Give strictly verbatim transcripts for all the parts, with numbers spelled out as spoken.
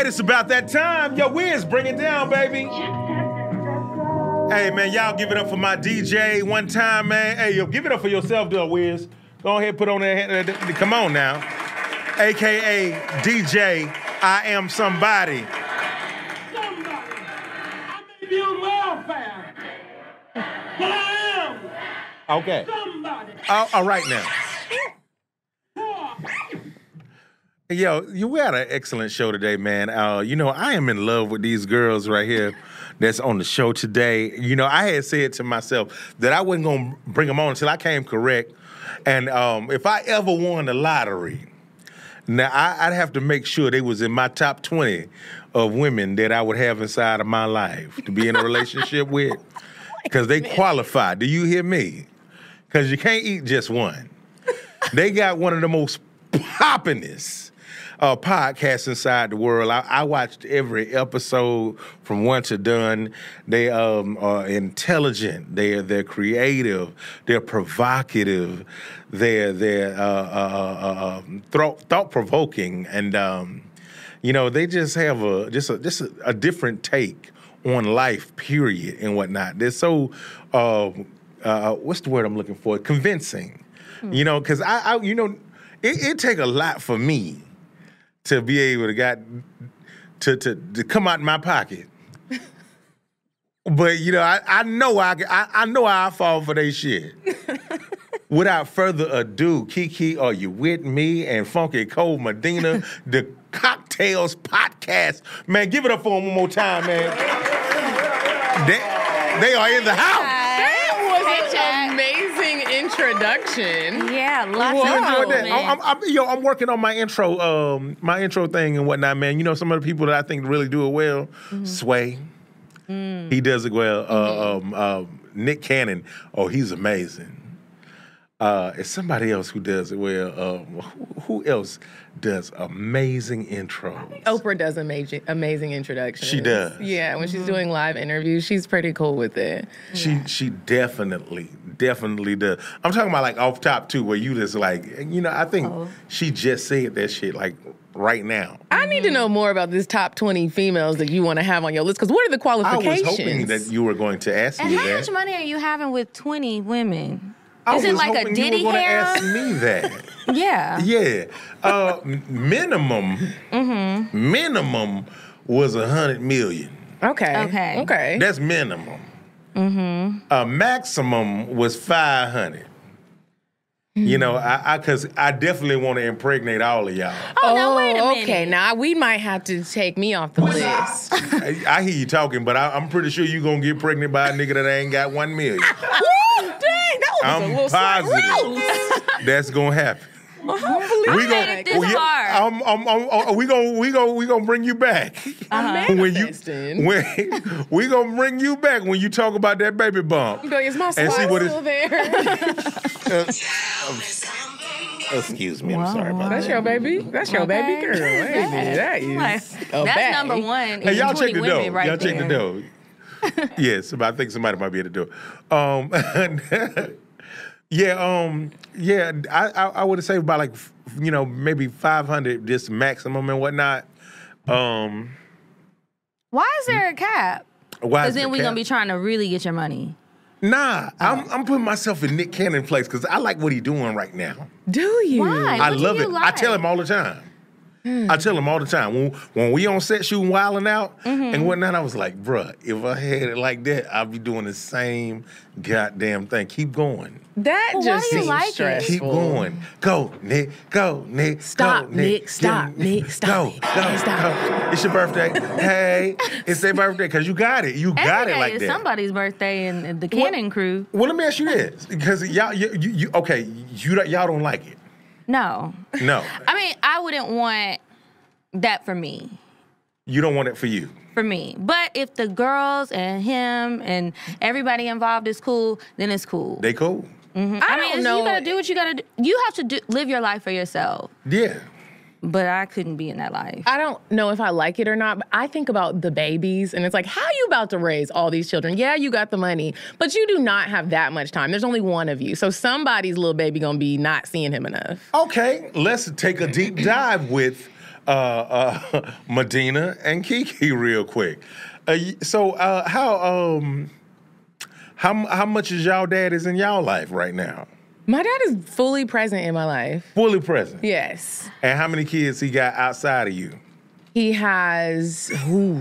right, it's about that time. Yo, Wiz, bring it down, baby. Hey, man, y'all give it up for my D J one time, man. Hey, yo, give it up for yourself, though, Wiz. Go ahead, put on that. Uh, come on now. A K A D J, I Am Somebody. Somebody. I may be on welfare, but I am Okay. somebody. All, all right now. Yo, you we had an excellent show today, man. Uh, you know, I am in love with these girls right here that's on the show today. You know, I had said to myself that I wasn't going to bring them on until I came correct. And um, if I ever won the lottery, now I, I'd have to make sure they was in my top twenty of women that I would have inside of my life to be in a relationship with, because they qualify. Do you hear me? Because you can't eat just one. They got one of the most poppin'est uh, podcasts inside the world. I, I watched every episode from one to done. They um, are intelligent. They're they're creative. They're provocative. They're they're uh, uh, uh, um, thought thought provoking, and um, you know they just have a just a just a, a different take on life, period, and whatnot. They're so uh, uh, what's the word I'm looking for? Convincing. Hmm. You know, because I, I you know. It, it take a lot for me to be able to got to to, to come out in my pocket. But you know, I, I know I, I I know I fall for they shit. Without further ado, Kiki, are you with me? And Funky Cole Medina, the Cocktails Podcast. Man, give it up for them one more time, man. They, they are in the house. Introduction. Yeah, lots well, of that. I'm, I'm, yo, I'm working on my intro, um, my intro thing and whatnot, man. You know, some of the people that I think really do it well, mm-hmm. Sway, mm. he does it well. Mm-hmm. Uh, um, uh, Nick Cannon, oh, he's amazing. Uh, it's somebody else who does it well. Uh, who, who else does amazing intros? Oprah does amazing, amazing introductions. She does. Yeah, when mm-hmm. she's doing live interviews, she's pretty cool with it. She yeah. she definitely, definitely does. I'm talking about like off top too, where you just like, you know, I think oh. she just said that shit like right now. I need to know more about this top twenty females that you want to have on your list, because what are the qualifications? I was hoping that you were going to ask and me that. that. And how much money are you having with twenty women? I Is it like a Diddy you were hair? Ask me that. Yeah. Yeah. Uh, minimum. Mm-hmm. Minimum was a hundred million. Okay. Okay. Okay. That's minimum. Mm-hmm. Uh, maximum was five hundred. Mm-hmm. You know, I, I, cause I definitely want to impregnate all of y'all. Oh, oh now wait a minute. Okay, now we might have to take me off the list. I, I hear you talking, but I, I'm pretty sure you're gonna get pregnant by a nigga that ain't got one million. Woo! Dang, that was I'm a little positive that's gonna happen. Well, hopefully, we gonna, this well, hard. Yeah, I'm, I'm, I'm, I'm, we gonna we gonna we gonna bring you back. Uh-huh. When you when we gonna bring you back when you talk about that baby bump. Is my and see what still there? uh, um, excuse me, I'm sorry about That's that. your baby. That's your okay. baby girl. Hey, that is like, a that's bag. number one. Hey, y'all check the dough. Right y'all there. check the dough. Yes, but I think somebody might be able to do it. Um, yeah, um, yeah. I, I, I would say about like, you know, maybe five hundred, just maximum and whatnot. Um, Why is there a cap? Why? Because then we're gonna be trying to really get your money. Nah, I'm I'm putting myself in Nick Cannon's place because I like what he's doing right now. Do you? Why? I What love do it. you I like? tell him all the time. Hmm. I tell him all the time. When when we on set shooting Wildin' Out Mm-hmm. and whatnot, I was like, bruh, if I had it like that, I'd be doing the same goddamn thing. Keep going. That Well, why just do you seems like it? stressful. Keep going. Go, Nick. Go, Nick. Stop, go, Nick. Stop, Get- Nick. Stop, Go, Nick. go, Stop. go. It's your birthday. Hey, it's their birthday because you got it. You got Every it day like is that. somebody's birthday in the Cannon crew. Well, let me ask you this, because y'all, you, you, you, okay, you don't- y'all don't like it. No. No, I mean, I wouldn't want that for me. you don't want it for you. For me. But if the girls and him and everybody involved is cool, then it's cool. They cool. Mhm. I I, mean, don't it's- know. you gotta do what you gotta do. You have to do, live your life for yourself. Yeah. But I couldn't be in that life. I don't know if I like it or not, but I think about the babies, and it's like, how are you about to raise all these children? Yeah, you got the money, but you do not have that much time. There's only one of you. So somebody's little baby gonna be not seeing him enough. Okay, let's take a deep dive with uh, uh, Medina and Kiki real quick. Uh, so uh, how um how how much is y'all dad is in y'all life right now? My dad is fully present in my life. Fully present. Yes. And how many kids he got outside of you? He has ooh,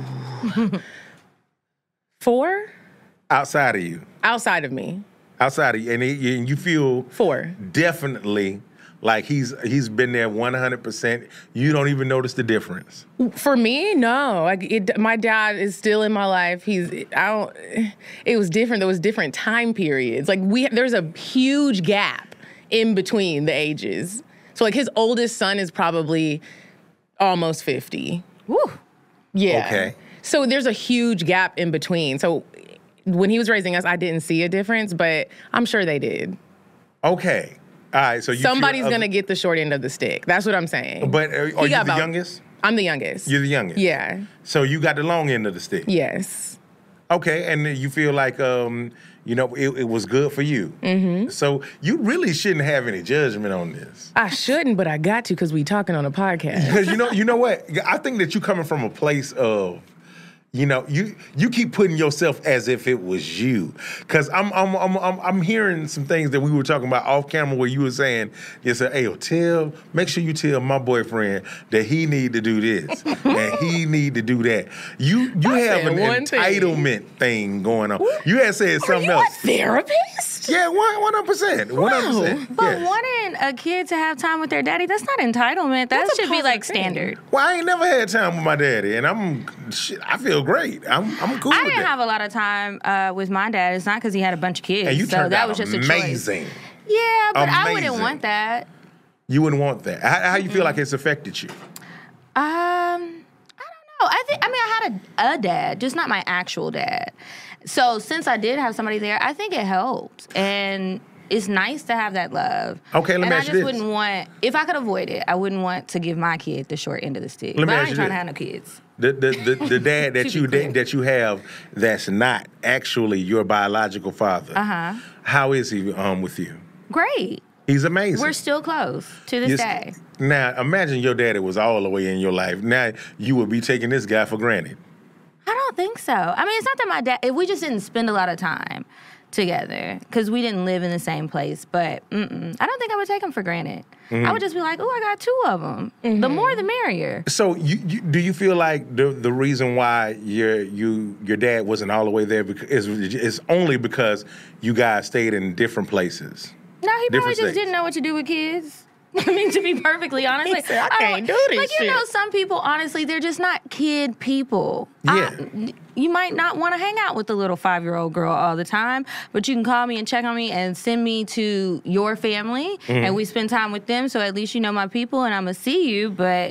four Outside of you. outside of me. Outside of you, and, he, and you feel Four. definitely like he's he's been there one hundred percent. You don't even notice the difference. For me, no. Like it, my dad is still in my life. He's I don't. It was different. There was different time periods. Like we, there's a huge gap in between the ages. So like his oldest son is probably almost fifty. Woo. Yeah. Okay. So there's a huge gap in between. So when he was raising us, I didn't see a difference, but I'm sure they did. Okay. All right. So you feel Somebody's other- gonna get the short end of the stick. That's what I'm saying. But uh, are He you got the about- youngest? I'm the youngest. You're the youngest. Yeah. So you got the long end of the stick. Yes. Okay, and you feel like um, you know it, it was good for you. Mm-hmm. So you really shouldn't have any judgment on this. I shouldn't, but I got to because we talking on a podcast. Because you know, you know what? I think that you coming from a place of, you know, you you keep putting yourself as if it was you. Because I'm I'm, I'm I'm I'm hearing some things that we were talking about off camera where you were saying, you said, "Hey, tell, make sure you tell my boyfriend that he need to do this and he need to do that." You you I have said an one thing. entitlement thing going on. You had said Are something you else. a therapist? Yeah, one one hundred percent, one hundred percent. But wanting a kid to have time with their daddy, that's not entitlement. That That's a should be like positive thing. standard. Well, I ain't never had time with my daddy, and I'm shit. I feel great. I'm I'm cool I with didn't that. have a lot of time uh, with my dad. It's not because he had a bunch of kids. and you so turned that out was just a choice. amazing. Yeah, but I Amazing. wouldn't want that. You wouldn't want that. How, how you feel like it's affected you? Um, I don't know. I think I mean I had a, a dad, just not my actual dad. So since I did have somebody there, I think it helped, and it's nice to have that love. Okay, let me and ask I you just this. wouldn't want, if I could avoid it, I wouldn't want to give my kid the short end of the stick. Let me but I ask ain't you trying to this. have no kids. The the the, the dad that To you be clear. that you have that's not actually your biological father. Uh-huh. How is he um with you? Great. He's amazing. We're still close to this Yes. day. Now imagine your daddy was all the way in your life. Now you would be taking this guy for granted. I don't think so. I mean, it's not that my dad, we just didn't spend a lot of time together because we didn't live in the same place. But mm-mm, I don't think I would take him for granted. Mm-hmm. I would just be like, oh, I got two of them. The more, the merrier. So you, you do you feel like the the reason why your you your dad wasn't all the way there bec- is is only because you guys stayed in different places? No, he probably Different just states. didn't know what to do with kids. I mean, to be perfectly honest, He like, said, "I don't- can't do this Like, you shit." know, some people, honestly, they're just not kid people. Yeah. I- you might not want to hang out with the little five-year-old girl all the time, but you can call me and check on me and send me to your family, Mm-hmm. and we spend time with them, so at least you know my people, and I'm going to see you, but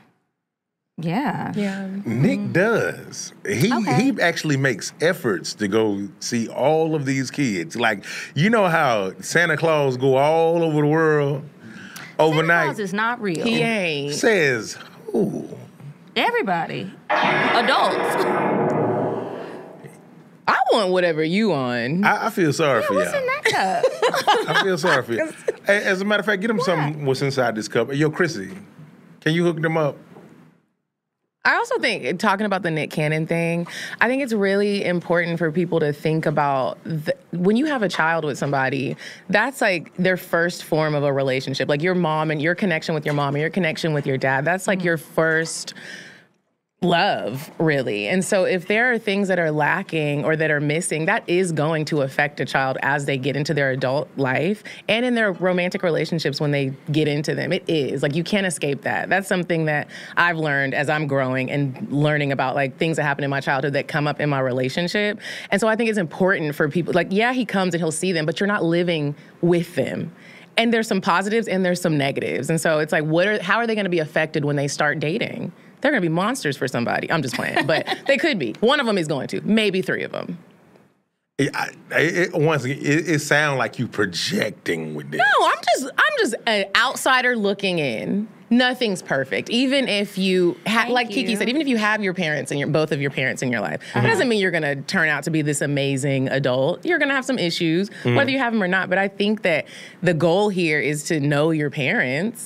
yeah. Yeah. Nick does. He Okay. he actually makes efforts to go see all of these kids. Like, you know how Santa Claus go all over the world Santa overnight? Claus is not real. He ain't. Says who? Everybody. Adults. I want whatever you on. I, I feel sorry for What's y'all. in that cup? I feel sorry for you. Hey, as a matter of fact, get him some what's inside this cup. Yo, Chrissy, can you hook them up? I also think, talking about the Nick Cannon thing, I think it's really important for people to think about the, when you have a child with somebody, that's like their first form of a relationship. Like your mom and your connection with your mom and your connection with your dad, that's like your first love, really. And so if there are things that are lacking or that are missing, that is going to affect a child as they get into their adult life and in their romantic relationships when they get into them. It is. Like, you can't escape that. That's something that I've learned as I'm growing and learning about, like, things that happen in my childhood that come up in my relationship. And so I think it's important for people, like, yeah, he comes and he'll see them, but you're not living with them. And there's some positives and there's some negatives. And so it's like, what are, how are they going to be affected when they start dating? They're going to be monsters for somebody. I'm just playing. But they could be. One of them is going to. Maybe three of them. It, I, it, once again, it, it sounds like you projecting with this. No, I'm just I'm just an outsider looking in. Nothing's perfect. Even if you, ha- Thank like Kiki you. said, even if you have your parents and your both of your parents in your life, it doesn't mean you're going to turn out to be this amazing adult. You're going to have some issues, whether you have them or not. But I think that the goal here is to know your parents.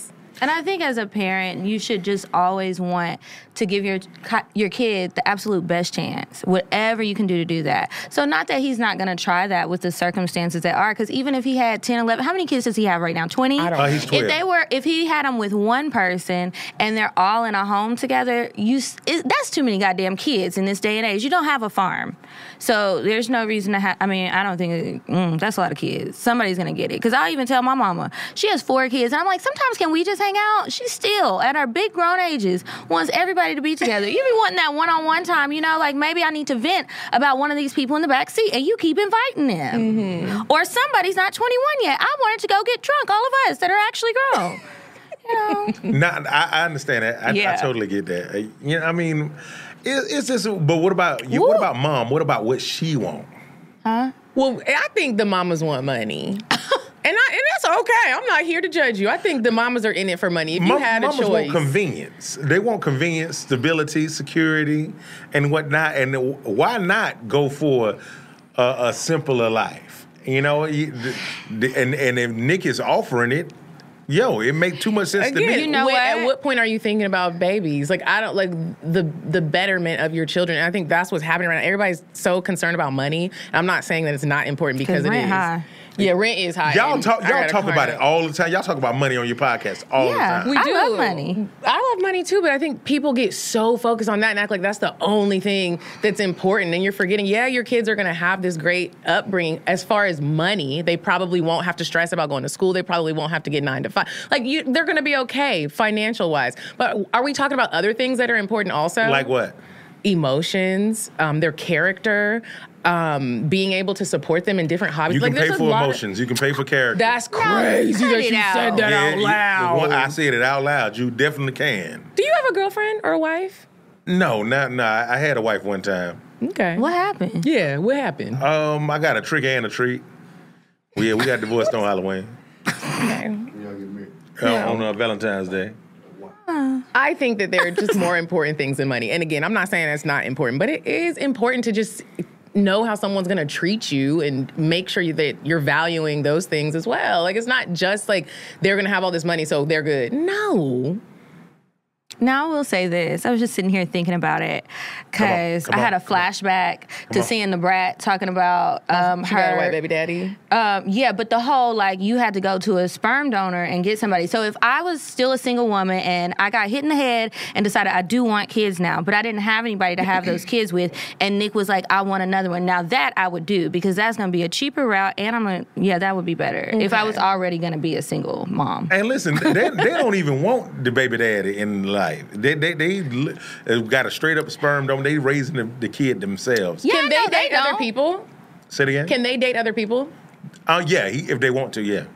And I think as a parent, you should just always want to give your your kid the absolute best chance, whatever you can do to do that. So not that he's not going to try that with the circumstances that are, because even if he had ten, eleven, how many kids does he have right now? twenty? I don't Oh, he's twelve. If they were, if he had them with one person and they're all in a home together, you it, that's too many goddamn kids in this day and age. You don't have a farm, so there's no reason to have. I mean, I don't think mm, that's a lot of kids. Somebody's gonna get it, because I'll even tell my mama she has four kids, and I'm like, sometimes can we just hang out? She still at our big grown ages wants everybody to be together. You be wanting that one-on-one time, you know, like maybe I need to vent about one of these people in the back seat, and you keep inviting them, mm-hmm. or somebody's not twenty-one yet. I wanted to go get drunk, all of us that are actually grown. You know? Not, I, I understand that. I, Yeah. I totally get that. Uh, You know, I mean, it, it's just. But what about you? What about mom? What about what she want? Huh? Well, I think the mamas want money. And I, and that's okay. I'm not here to judge you. I think the mamas are in it for money. If you Mom, had a mamas choice, want convenience. They want convenience, stability, security, and whatnot. And why not go for a, a simpler life? You know, you- the- the- and and if Nick is offering it, yo, it make too much sense to again, me. You know when- what? at what point are you thinking about babies? Like, I don't like the the betterment of your children. And I think that's what's happening right now. Everybody's so concerned about money. I'm not saying that it's not important, because 'Cause it rent is. high. Yeah, rent is high. Y'all and talk. I Y'all got a talk about it client- all the time. Y'all talk about money on your podcast all Yeah, the time. We I do. love money. I love money too, but I think people get so focused on that and act like that's the only thing that's important. And you're forgetting, yeah, your kids are going to have this great upbringing. As far as money, they probably won't have to stress about going to school. They probably won't have to get nine to five. Like, you, they're going to be okay financial wise. But are we talking about other things that are important also? Like what? Emotions, um, their character, um, being able to support them in different hobbies. You like, can pay there's a for lot of- emotions. You can pay for character. That's crazy cut that it you out. said that out you- loud. well, I said it out loud. You definitely can. Do you have a girlfriend or a wife? No, not no. I I had a wife one time. Okay. What happened? Yeah, what happened? Um, I got a trick and a treat. Well, yeah, we got divorced on Halloween. Okay. Uh, on uh, Valentine's Day. I think that there are just more important things than money. And again, I'm not saying that's not important, but it is important to just know how someone's going to treat you and make sure you, that you're valuing those things as well. Like, it's not just like they're going to have all this money, so they're good. No. Now I will say this. I was just sitting here thinking about it because come I had on, a come on. flashback to on. seeing the brat talking about um, She got a her. white baby daddy. Um, yeah, but the whole, like, you had to go to a sperm donor and get somebody. So if I was still a single woman and I got hit in the head and decided I do want kids now, but I didn't have anybody to have those kids with, and Nick was like, I want another one. Now that I would do, because that's going to be a cheaper route, and I'm going to, yeah, that would be better if I was already going to be a single mom. And listen, they, they don't even want the baby daddy in life. They they they li- got a straight up sperm donor. They raising the, the kid themselves. Yeah, Can they no, they date other don't. people? Say it again. Can they date other people? Oh yeah, he, if they want to, yeah.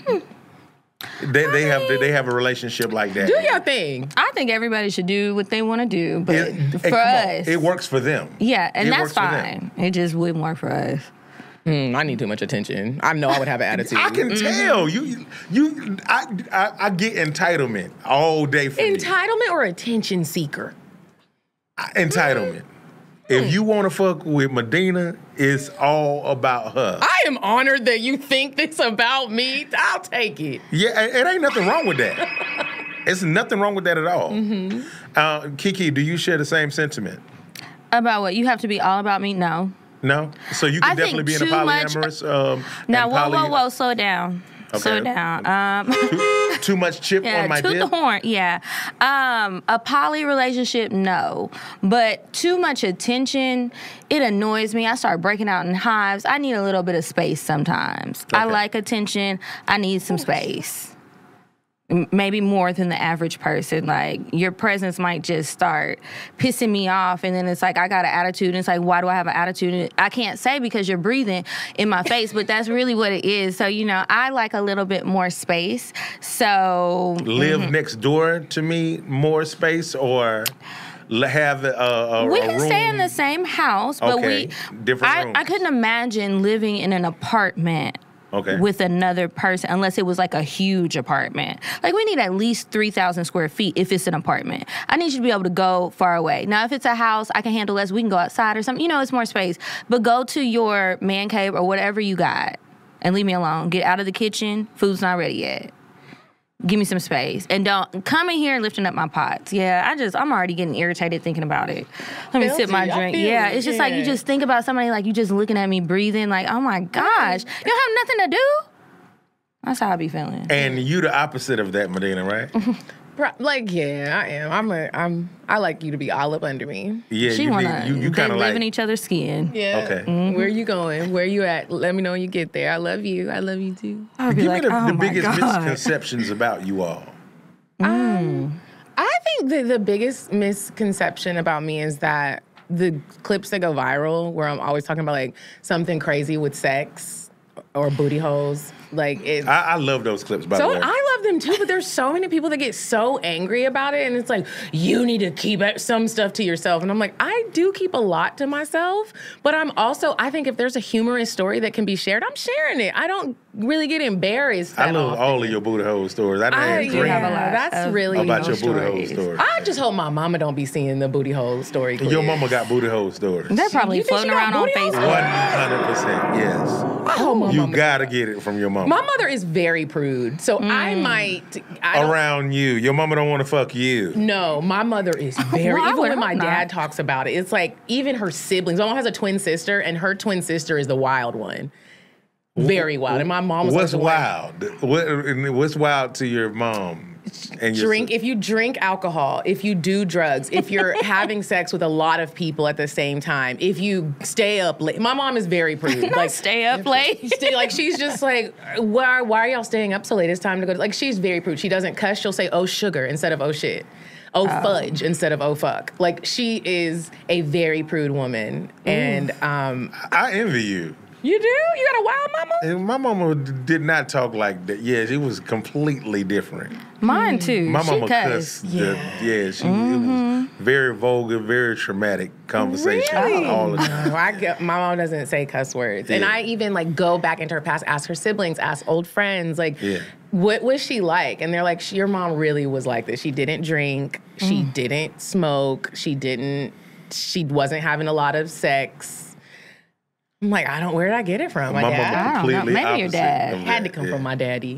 They they have they have a relationship like that. Do your thing. I think everybody should do what they want to do, but It, hey, for come on. us, It works for them. yeah, and It that's works for them. fine. It just wouldn't work for us. Mm, I need too much attention. I know I would have an attitude. I can tell you you I, I I get entitlement all day from you. Entitlement or attention seeker? Entitlement. If you want to fuck with Medina, it's all about her. I am honored that you think this about me. I'll take it. Yeah, it it ain't nothing wrong with that. It's nothing wrong with that at all. Mm-hmm. Uh, Kiki, do you share the same sentiment? About what? You have to be all about me? No. No? So you can I definitely think be in a too much- polyamorous um Now, and whoa, poly- whoa, whoa, slow down. Slow Okay. down. Um, Too, too much chip yeah, on my toot dick? the horn. Yeah. Um, a poly relationship, no. But too much attention, it annoys me. I start breaking out in hives. I need a little bit of space sometimes. I Okay. like attention. I need some space. M- Maybe more than the average person. Like, your presence might just start pissing me off, and then it's like I got an attitude, and it's like, why do I have an attitude? And I can't say because you're breathing in my face, but that's really what it is. So, you know, I like a little bit more space. So, Live next door to me, more space, or l- have a, a, we a can room? stay in the same house, but Okay, we different I, rooms. I couldn't imagine living in an apartment. Okay. With another person, unless it was like a huge apartment. Like, we need at least three thousand square feet if it's an apartment. I need you to be able to go far away. Now, if it's a house, I can handle less. We can go outside or something. You know, it's more space. But go to your man cave or whatever you got and leave me alone. Get out of the kitchen. Food's not ready yet. give me some space. And don't come in here lifting up my pots. Yeah, I just, I'm already getting irritated thinking about it. Let me Feel sip my you. I drink. feel Yeah, it. it's just like you Yeah. just think about somebody like you just looking at me breathing like, oh my gosh, you don't have nothing to do? That's how I be feeling. And you the opposite of that, Medina, right? Pro- Like, yeah, I am. I'm a, I'm, I like you to be all up under me. Yeah, she you, wanna, need- you, you they kind of live like. in each other's skin. Yeah. Okay. Where you going? Where you at? Let me know when you get there. I love you. I love you too. I'll be Give like, me the, oh the my biggest God. misconceptions about you all. Um, I think that the biggest misconception about me is that the clips that go viral, where I'm always talking about like something crazy with sex or booty holes, like it. I, I love those clips, by So the way. I love them too, but there's so many people that get so angry about it, and it's like, you need to keep it- some stuff to yourself. And I'm like, I do keep a lot to myself, but I'm also, I think if there's a humorous story that can be shared, I'm sharing it. I don't really get embarrassed I that love often. all of your booty hole stories. I I, didn't yeah, dream have a lot that's of really about your those booty hole stories. story. I just hope my mama don't be seeing the booty hole story. Your clip. mama got booty hole stories. They're probably You think floating she got around on booty holes? One Facebook. hundred percent, yes. I hope my You mama- gotta get it from your mama. My mother is very prude, so I might. I don't, Around you, your mama don't want to fuck you. No, my mother is very. Well, I even would when my hope not. dad talks about it, it's like even her siblings. My mom has a twin sister, and her twin sister is the wild one. Very wild. And my mom was What's like the one- wild? What, what's wild to your mom? And your Drink sis- if you drink alcohol, if you do drugs, if you're having sex with a lot of people at the same time, if you stay up late. My mom is very prude. Like, stay up late. Stay, like she's just like, why, why are y'all staying up so late? It's time to go. Like she's very prude. She doesn't cuss. She'll say, "Oh sugar" instead of "Oh shit." Oh fudge instead of "Oh fuck." Like she is a very prude woman, and um, I envy you. you do. You got a wild mama. And my mama did not talk like that. Yeah, she was completely different. Mine too. My she mama cussed. cussed. The, yeah, she it was very vulgar, very traumatic conversation Really? all the time. No, I get, my mom doesn't say cuss words, and Yeah. I even like go back into her past, ask her siblings, ask old friends, like, Yeah. what was she like? And they're like, your mom really was like this. She didn't drink, she didn't smoke, she didn't, she wasn't having a lot of sex. I'm like, I don't. Where did I get it from? My, My dad mama I don't know. completely Maybe your opposite dad. of had to that, come yeah. from my daddy.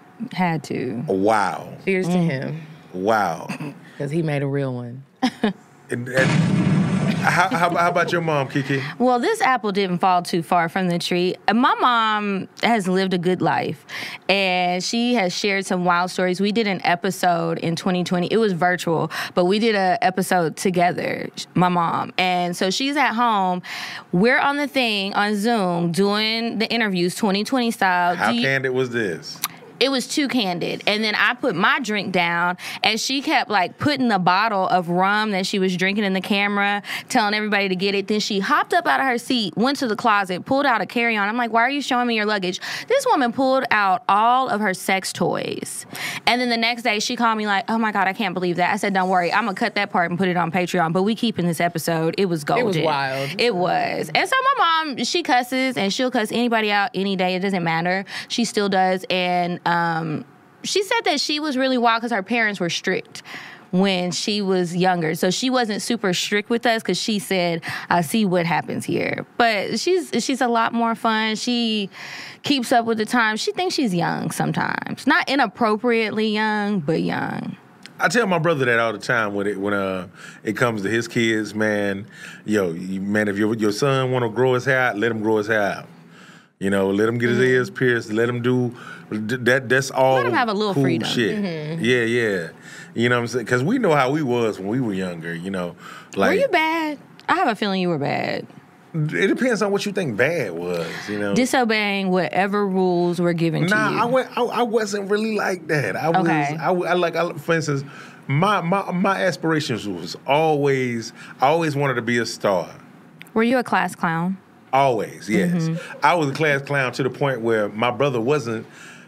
Had to. Wow, Cheers to him, wow. because he made a real one. And, and how, how, how about your mom, Kiki? Well, this apple didn't fall too far from the tree. My mom has lived a good life, and she has shared some wild stories. We did an episode in twenty twenty. It was virtual, but we did an episode together, my mom. And so she's at home. We're on the thing on Zoom doing the interviews, twenty twenty style. How Do you- candid was this? It was too candid. And then I put my drink down, and she kept like putting the bottle of rum that she was drinking in the camera, telling everybody to get it. Then she hopped up out of her seat, went to the closet, pulled out a carry-on. I'm like, why are you showing me your luggage? This woman pulled out all of her sex toys. And then the next day she called me like, oh my God, I can't believe that. I said, don't worry, I'm gonna cut that part and put it on Patreon. But we keeping this episode. It was golden. was wild. It was. And so my mom, she cusses, and she'll cuss anybody out any day. It doesn't matter. She still does. And um, she said that she was really wild because her parents were strict when she was younger. So she wasn't super strict with us because she said, I see what happens here. But she's she's a lot more fun. She keeps up with the times. She thinks she's young sometimes. Not inappropriately young, but young. I tell my brother that all the time when it when uh it comes to his kids, man. Yo, you, man, if your your son want to grow his hair out, let him grow his hair out. You know, let him get his ears pierced. Let him do that. That's all. Let him have a little cool freedom. Shit. Yeah, yeah. You know what I'm saying? Because we know how we was when we were younger. You know, like Were you bad? I have a feeling you were bad. it depends on what you think bad was. You know, Disobeying whatever rules were given to Nah, you. I, went, I I wasn't really like that. I was Okay. I, I like I, for instance, my my my aspirations was always I always wanted to be a star. Were you a class clown? Always, yes. Mm-hmm. I was a class clown to the point where my brother wasn't.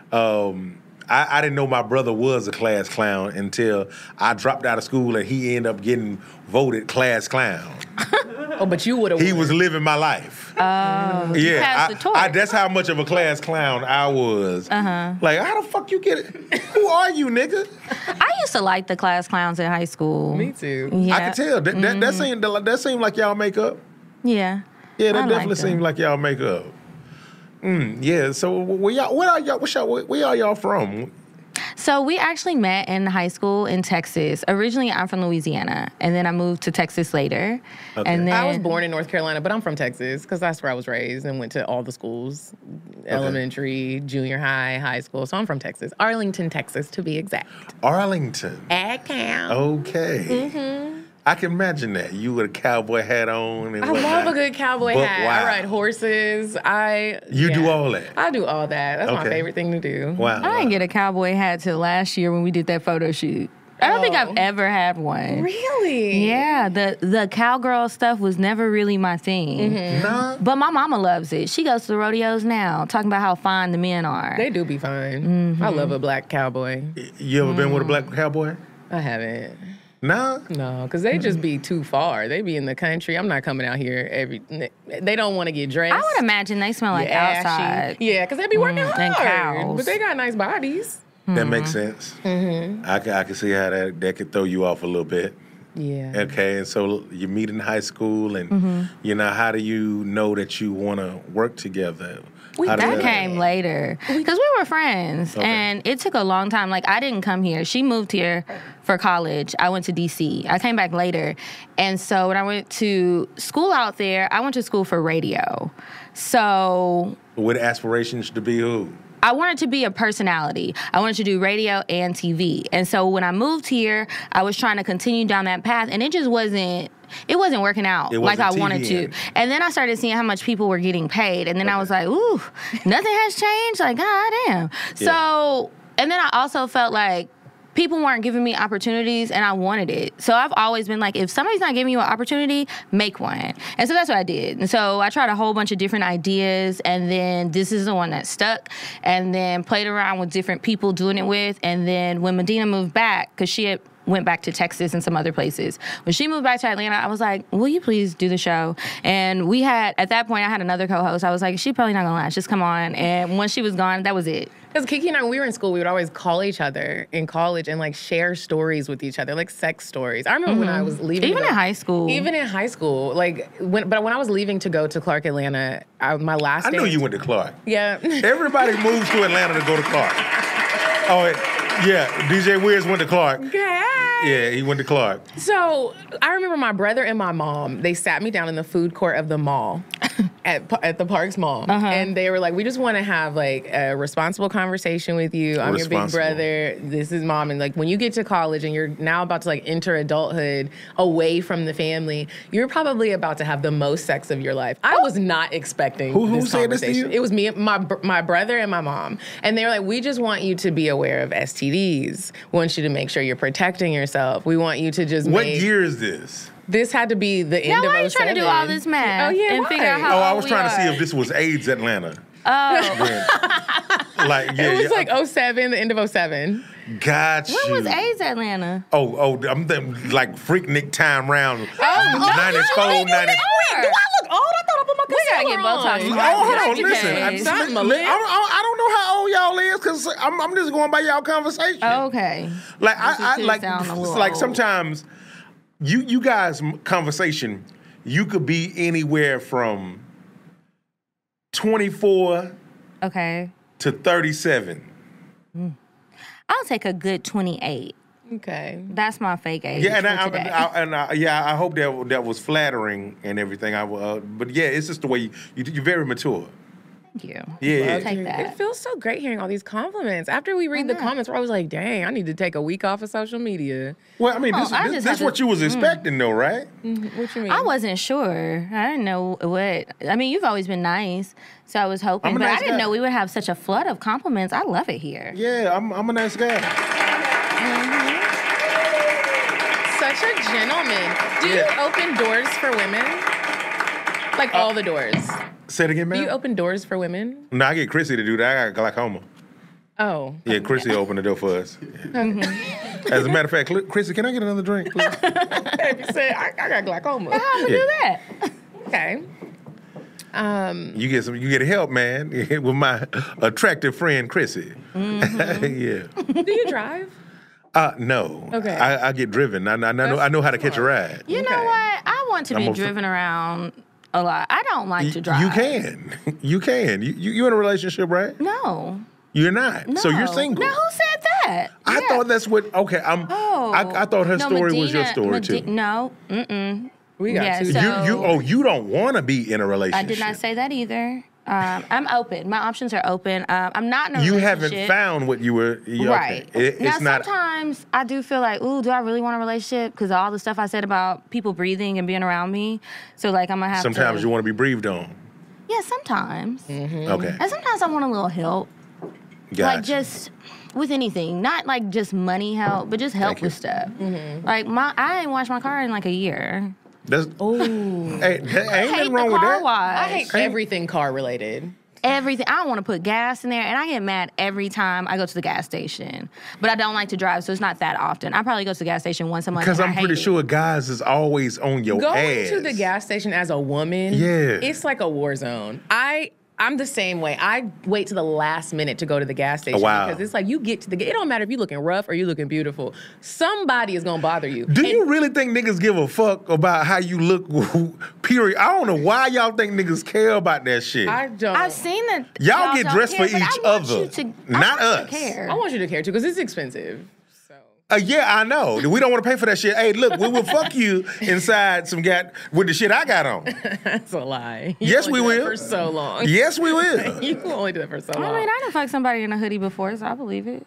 Um, I, I didn't know my brother was a class clown until I dropped out of school and he ended up getting voted class clown. Oh, but you would have. He was living my life. Oh, Yeah, passed I, the torch. I, that's how much of a class clown I was. Uh-huh. Like, how the fuck you get it? Who are you, nigga? I used to like the class clowns in high school. Me too. Yeah. I can tell. That, that, that, seemed, that seemed like y'all make up. Yeah. Yeah, that I liked definitely them. seemed like y'all make up. Mm, yeah, so where y'all, where are y'all, what's y'all, where, where are y'all from? So we actually met in high school in Texas. Originally, I'm from Louisiana, and then I moved to Texas later. Okay. And then I was born in North Carolina, but I'm from Texas because that's where I was raised and went to all the schools, elementary, junior high, high school. So I'm from Texas. Arlington, Texas, to be exact. Arlington. At camp. Okay. Mm-hmm. I can imagine that. You with a cowboy hat on and I whatnot. love a good cowboy But hat. wow. I ride horses. I You do yeah. all that? I do all that. That's my Okay. favorite thing to do. Wow. I didn't get a cowboy hat till last year when we did that photo shoot. I don't think Oh. I've ever had one. Really? Yeah, the the cowgirl stuff was never really my thing. Mm-hmm. Nah. But my mama loves it. She goes to the rodeos now, talking about how fine the men are. They do be fine. Mm-hmm. I love a black cowboy. You ever been with a black Mm. cowboy? I haven't. Nah. No, because they just be too far. They be in the country. I'm not coming out here every. They don't want to get dressed. I would imagine they smell like ashy. outside. Yeah, because they be working Mm, hard. and cows. But they got nice bodies. That makes sense. Mm-hmm. I, can, I can see how that, that could throw you off a little bit. Yeah. Okay, and so you meet in high school, and Mm-hmm. you know, how do you know that you want to work together? We- How does That came later because we were friends, Okay. and it took a long time. Like I didn't come here; she moved here for college. I went to D C. I came back later, and so when I went to school out there, I went to school for radio. So With aspirations to be who? I wanted to be a personality. I wanted to do radio and T V. And so when I moved here, I was trying to continue down that path, and it just wasn't it wasn't working out It like I wasn't wanted to. T V. And then I started seeing how much people were getting paid, and then I was like, ooh, nothing has changed. Like, god damn. So, and then I also felt like people weren't giving me opportunities, and I wanted it. So I've always been like, if somebody's not giving you an opportunity, make one. And so that's what I did. And so I tried a whole bunch of different ideas, and then this is the one that stuck, and then played around with different people doing it with. And then when Medina moved back, because she had went back to Texas and some other places. When she moved back to Atlanta, I was like, will you please do the show? And we had, at that point, I had another co-host. I was like, she's probably not gonna last, just come on. And once she was gone, that was it. Because Kiki and I, when we were in school, we would always call each other in college and like share stories with each other, like sex stories. I remember when I was leaving. Even to go- in high school. Even in high school, like when, but when I was leaving to go to Clark, Atlanta, I, my last. I day knew you went to Clark. Yeah. Everybody moves to Atlanta to go to Clark. Oh, yeah. D J Wiz went to Clark. Okay. Yeah, he went to Clark. So I remember my brother and my mom, they sat me down in the food court of the mall at, at the Parks Mall. Uh-huh. And they were like, we just want to have like a responsible conversation with you. I'm your big Responsible. brother. This is mom. And like when you get to college and you're now about to like enter adulthood away from the family, you're probably about to have the most sex of your life. I was not expecting Who- who this said this to conversation. you? It was me, my, br- my brother and my mom. And they were like, we just want you to be aware of S T Ds. We want you to make sure you're protecting yourself. We want you to just What make- year is this? This had to be the Now, end of why are you trying to do oh seven. all this math? Oh, yeah, and why? figure out how Oh, I old was we trying to see are? if this was AIDS Atlanta. Oh, Yeah. Like, yeah, It was yeah. like oh seven, the end of oh seven. Got you. when was AIDS Atlanta? Oh, oh, I'm thinking like Freaknik time round. Oh, ninety-four, you knew ninety. that? Wait, do I look old? I thought I put my We gotta get concealer Botox. on. Oh, hold on, Educated. listen. I, just, Something, I, Malin. I, I don't know how old y'all is because I'm, I'm just going by y'all conversation. Oh, okay. Like This I, I is like sound a it's little like old. sometimes you you guys m- conversation you could be anywhere from twenty-four Okay. to thirty-seven. I'll take a good twenty-eight. Okay. That's my fake age. Yeah, and for I, today. I, I, and I, yeah, I hope that that was flattering and everything. I uh, but yeah, it's just the way you, you you're very mature. Thank you. Yeah. I'll take It that. feels so great hearing all these compliments. After we read the comments, we're always like, dang, I need to take a week off of social media. Well, I mean, Oh, this, I this, just this have to- what you was expecting, though, right? What you mean? I wasn't sure. I didn't know what. I mean, you've always been nice, so I was hoping, I'm a but nice I didn't guy. know we would have such a flood of compliments. I love it here. Yeah, I'm I'm a nice guy. Such a gentleman. Do you Yeah. open doors for women? Like all the doors. Say it again, Do you man. open doors for women? No, I get Chrissy to do that. I got glaucoma. Oh. Yeah, Chrissy opened the door for us. As a matter of fact, Cl- Chrissy, can I get another drink, please? If you say I, I got glaucoma. How would Yeah. do that? Okay. Um, You get some. You get help, man, with my attractive friend Chrissy. yeah. do you drive? Uh, no. Okay. I, I get driven. I, I, I know. I know how to catch a ride. You know Okay. what? I want to I'm be a fr- driven around a lot. I don't like Y- to drive. You can. You can. You, you you in a relationship, right? No. You're not. No. So you're single. Now, who said that. I Yeah. thought that's what. Okay, I'm. Oh. I, I thought her No, story was your Medina- story Medi- too. No, mm-mm. We got Yeah, two. so- you, you, oh, you don't want to be in a relationship. I did not say that either. Um, I'm open. My options are open. Um, I'm not in a You relationship. haven't found what you were. You, Right. Okay. It, now, it's not. sometimes I do feel like, ooh, do I really want a relationship? Because all the stuff I said about people breathing and being around me. So, like, I'm going to have to. Sometimes you want to be breathed on. Yeah, sometimes. Okay. And sometimes I want a little help. Gotcha. Like, just with anything. Not, like, just money help, but just help Thank you. with stuff. Like, my I ain't washed my car in, like, a year. That's. Ooh. Hey, there I ain't hate nothing wrong the with car that. wash. I hate everything car related. Everything. I don't want to put gas in there, and I get mad every time I go to the gas station. But I don't like to drive, so it's not that often. I probably go to the gas station once a month. Because and I I'm hate pretty it. sure guys is always on your Going ass. to the gas station as a woman, Yeah. it's like a war zone. I I'm the same way. I wait to the last minute to go to the gas station Wow. because it's like you get to the. It don't matter if you're looking rough or you looking beautiful. Somebody is gonna bother you. Do And you really think niggas give a fuck about how you look? Period. I don't know why y'all think niggas care about that shit. I don't. I've seen that. Y'all get don't dressed care, for but each I want other, you to, not I want us. You to care. I want you to care too because it's expensive. So Uh, yeah, I know. We don't want to pay for that shit. Hey, look, we will fuck you inside some gat with the shit I got on. that's a lie. You Yes, only we do that will. for so long. Yes, we will. You only do that for so I long. mean, I done fucked somebody in a hoodie before, so I believe it.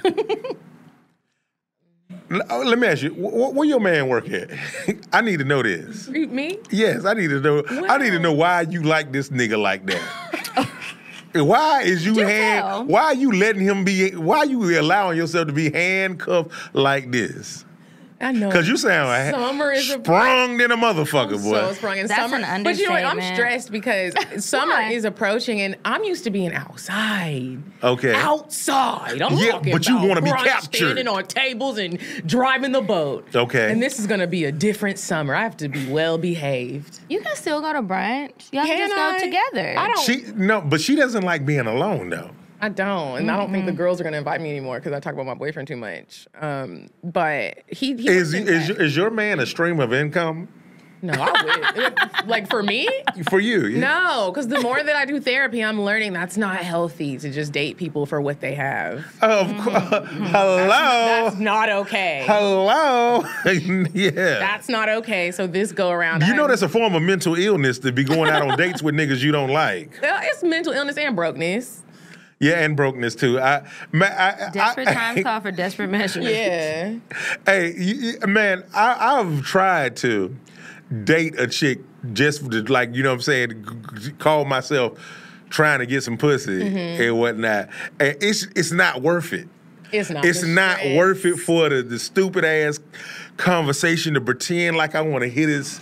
L- Let me ask you, wh- where your man work at? I need to know this. Me? Yes, I need to know. I need to know why you like this nigga like that. Why is you Do hand? tell. Why are you letting him be? Why are you allowing yourself to be handcuffed like this? I know. Cause you sound Summer is a- sprung than a motherfucker, boy. So sprung in That's summer. an But you know what? I'm understatement. stressed because summer Why? is approaching and I'm used to being outside. Okay. Outside. I'm Yeah, talking but you about wanna be brunch, captured. standing on tables and driving the boat. Okay. And this is gonna be a different summer. I have to be well behaved. You can still go to brunch. Y'all can Can just I? go together. I don't. She no, but she doesn't like being alone though. I don't, and I don't think the girls are gonna invite me anymore because I talk about my boyfriend too much. Um, but he, he Is was in is that. is your man a stream of income no, I would like for me. for you? Yeah. No, because the more that I do therapy, I'm learning that's not healthy to just date people for what they have. Of course. Hello. That's not okay. Hello. yeah. That's not okay. So this go around, You know I'm- that's a form of mental illness to be going out on dates with niggas you don't like. Well, it's mental illness and brokenness. Yeah, and brokenness too. I, man, I, Desperate I, times call for desperate measures. Yeah. Hey, you, you- man, I, I've tried to date a chick just to, like, you know what I'm saying, g- g- call myself trying to get some pussy Mm-hmm. and whatnot. And it's it's not worth it. It's not. It's the not stress. worth it for the, the stupid ass conversation to pretend like I want to hit his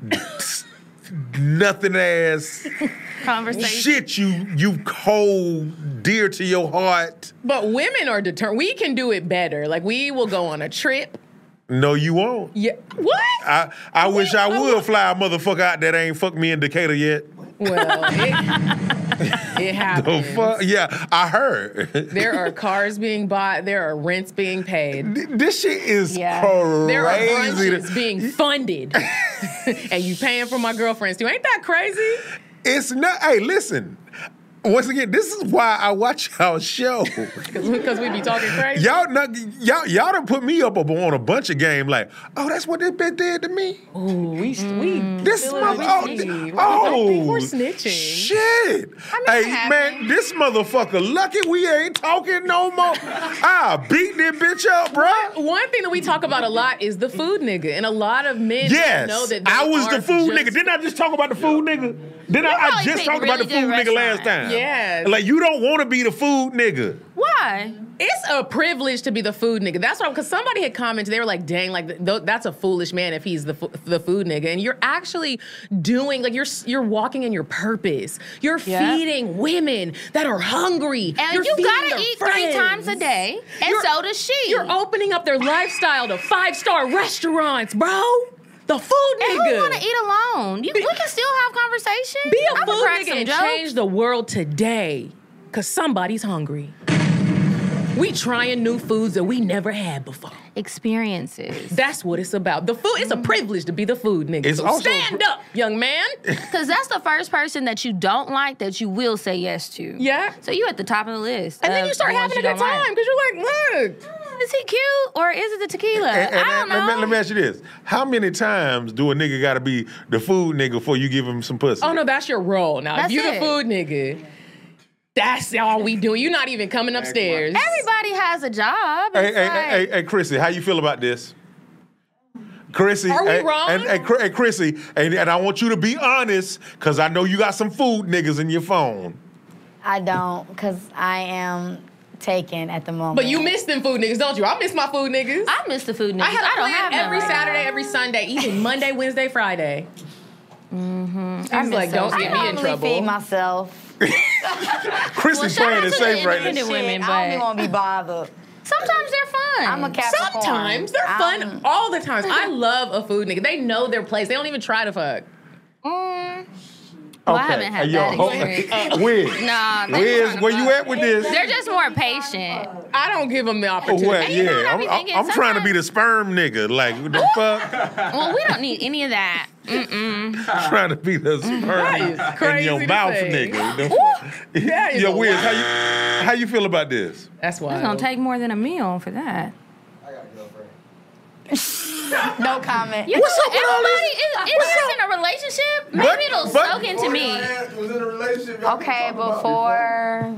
nothing ass Conversation. shit you you hold dear to your heart. But women are determined. We can do it better. Like we will go on a trip. No, you won't. Yeah. What? I, I wish I I would would- fly a motherfucker out that ain't fucked me in Decatur yet. Well, it, it The happens. fuck? Yeah, I heard. There are cars being bought. There are rents being paid. This shit is Yeah. crazy. There are to- brunches being funded. And you paying for my girlfriends too. Ain't that crazy? It's not. Hey, listen. Once again, this is why I watch y'all show. Because we be talking crazy. y'all, not, y'all, y'all done put me up on a bunch of game. Like, oh, that's what this bitch did to me. Ooh, we, we This feel it mother, we oh, see. th- I think oh, we're snitching. Shit. mean, hey, it man, happens. this motherfucker lucky we ain't talking no more. I beat this bitch up, bruh. One thing that we talk about a lot is the food nigga, and a lot of men Yes, know that they I was are the food just- nigga. Didn't I just talk about the food nigga? Didn't I, I probably just picked talk about the really food good nigga last restaurants. time? Yes. Like, you don't want to be the food nigga. Why? It's a privilege to be the food nigga. That's why, because somebody had commented, they were like, "Dang, like th- that's a foolish man if he's the fu- the food nigga." And you're actually doing like you're you're walking in your purpose. You're Yeah. feeding women that are hungry. And You're you feeding gotta their eat three friends. times a day, and You're- so does she. You're opening up their lifestyle to five star restaurants, bro. The food and nigga. who wanna eat alone? You, we can still have conversation. Be a I'ma food crack nigga some and jokes. change the world today, cause somebody's hungry. We trying new foods that we never had before. Experiences. That's what it's about. The food, it's a privilege to be the food nigga. It's so also- stand up, young man. Because that's the first person that you don't like that you will say yes to. Yeah. So you at the top of the list. And then of you start the ones having a you good don't like. time because you're like, look. Is he cute or is it the tequila? And, and- I don't know. and let, me, let me ask you this: how many times do a nigga got to be the food nigga before you give him some pussy? Oh, no, that's your role. Now, That's if you're it. the food nigga, that's all we do. You're not even coming upstairs. Everybody has a job. Hey, It's hey, like- hey, hey, Chrissy, how you feel about this? Chrissy, Are we hey, wrong? And, and, Chr- hey, Chrissy, and, and I want you to be honest, because I know you got some food niggas in your phone. I don't, because I am taken at the moment. But you miss them food niggas, don't you? I miss my food niggas. I miss the food niggas. I have a don't plan have none every right now. Saturday, every Sunday, even Monday, Wednesday, Friday. Mm-hmm. I He's miss like, don't those. get I me in normally trouble. feed myself. Chrissy Well, shout playing out it to safe the right now. independent women, Shit, I don't even but- want to be bothered. Sometimes they're fun. I'm a Capricorn. Sometimes they're fun I'm- all the times. I love a food nigga. They know their place. They don't even try to fuck. Mm. Well, I haven't had Hey, yo, that hold- experience. Wiz, Nah, they Wiz, tryna where you fuck. at with this? They're just more patient. I don't give them the Oh, opportunity. what? And you know what Yeah, I I'm, be I'm, thinking? I'm trying to be Sometimes- the sperm nigga. Like, what the fuck? Well, we don't need any of that. Mm-mm. trying to be the sperm That is in crazy your to mouth say. nigga. The Woo! fuck? That is Yo, a Wiz, lot. how you, how you feel about this? That's why. It's gonna take more than a meal for that. No comment. You What's know, up with all everybody this? is, is What's this up? in a relationship? Maybe But- it'll but- soak into me. Was in a relationship. y'all Okay, can talk about before.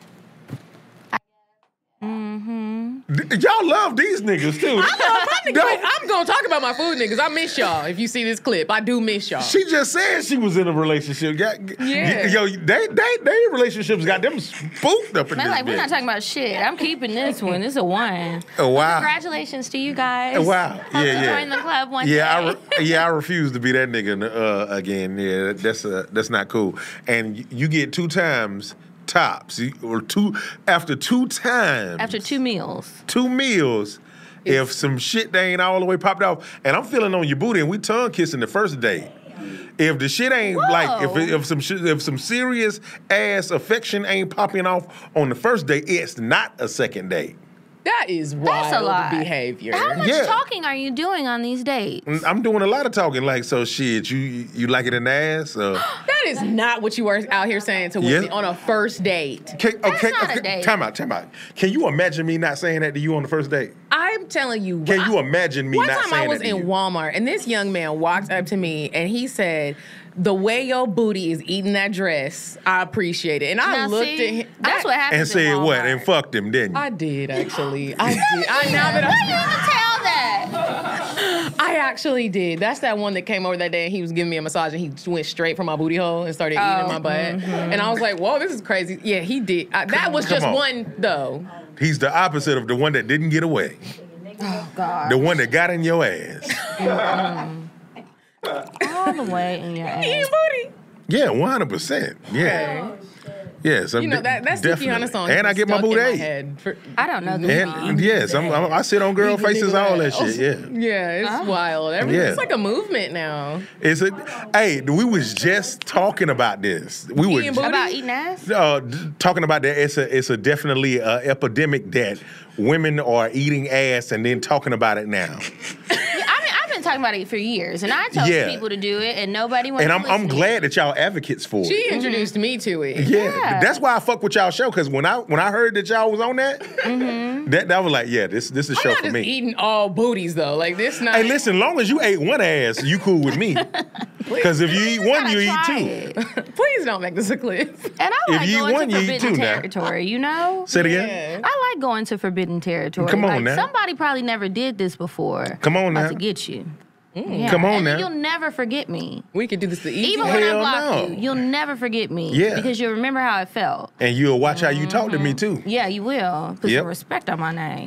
D- y'all love these niggas too. Wait, I'm gonna talk about my food niggas. I miss y'all. If you see this clip, I do miss y'all. She just said she was in a relationship. Got- Yeah. Yo, they, they, they relationships got them spooked up in Man, this like, we're not bitch. talking about shit. I'm keeping this one. It's a one. Oh, wow. Congratulations to you guys. Oh, wow. Hope Yeah, to yeah. join the club one Yeah, day. I re- yeah, I refuse to be that nigga uh, again. Yeah, that's uh, that's not cool. And y- you get two times tops, You- or two after two times, After two meals. two meals. If some shit they ain't all the way popped off, and I'm feeling on your booty, and we tongue kissing the first date. If the shit ain't like, if it, if some shit, if some serious ass affection ain't popping off on the first date, it's not a second date. That is That's a wild lot. behavior. How much Yeah. talking are you doing on these dates? I'm doing a lot of talking, like, so shit, you you like it in the ass? Or, That is not what you were out here saying to Yeah. women on a first date. Can, okay, not a okay, date. time out, time out. Can you imagine me not saying that to you on the first date? I'm telling you. Can I- you imagine me One not time saying I was that to in you? Walmart and this young man walked up to me and he said, "The way your booty is eating that dress, I appreciate it." And I Now, looked see, at him. That's that- what happens. And said in what? Walmart. And fucked him, didn't you? I did actually. I did. I now that Why you I, even tell that? I actually did. That's that one that came over that day and he was giving me a massage and he went straight from my booty hole and started Oh, eating my butt. And I was like, "Whoa, this is crazy." Yeah, he did. I, that was Come just on. one though. He's the opposite of the one that didn't get away. Oh, God. The one that got in your ass. All the way in your ass. Eating booty. Yeah, one hundred percent. Yeah. Okay. Yes. I'm You know de- that that's definitely. Tikiana song. And I is get my stuck in booty my ate. head for- I don't know. The And yes, I'm, I'm, I sit on girl faces, all that shit. Yeah. Yeah, it's wild. Every, Yeah. It's like a movement now. It's a, hey, we was just talking about this. We were Eating j- booty? About eating ass? uh, d- talking about that. It's a it's a definitely a epidemic that women are eating ass and then talking about it now. Yeah, I mean, I've been talking about it for years, and I told Yeah. people to do it, and nobody wanted And to I'm listen I'm to glad me. that y'all advocates for it. She introduced me to it. Yeah, Yeah. that's why I fuck with y'all show, because when I when I heard that y'all was on that, that that was like, yeah, this this is a I'm show not for just me. eating all booties though. Like this not. Hey, listen, long as you ate one ass, you cool with me. Because if you eat one, gotta you eat try two. it. Please don't make this a clip. And I If like you eat going one, to you eat forbidden two now. territory, you know? Say it again. Yeah. I like going to forbidden territory. Come on like, now. Somebody probably never did this before. Come on About now. to get you. Yeah. Come on and then now. You'll never forget me. We could do this the easy Even way. when I Hell block no. you, you'll never forget me. Yeah. Because you'll remember how it felt. And you'll watch how you talk to me too. Yeah, you will. Put Yep. some respect on my name.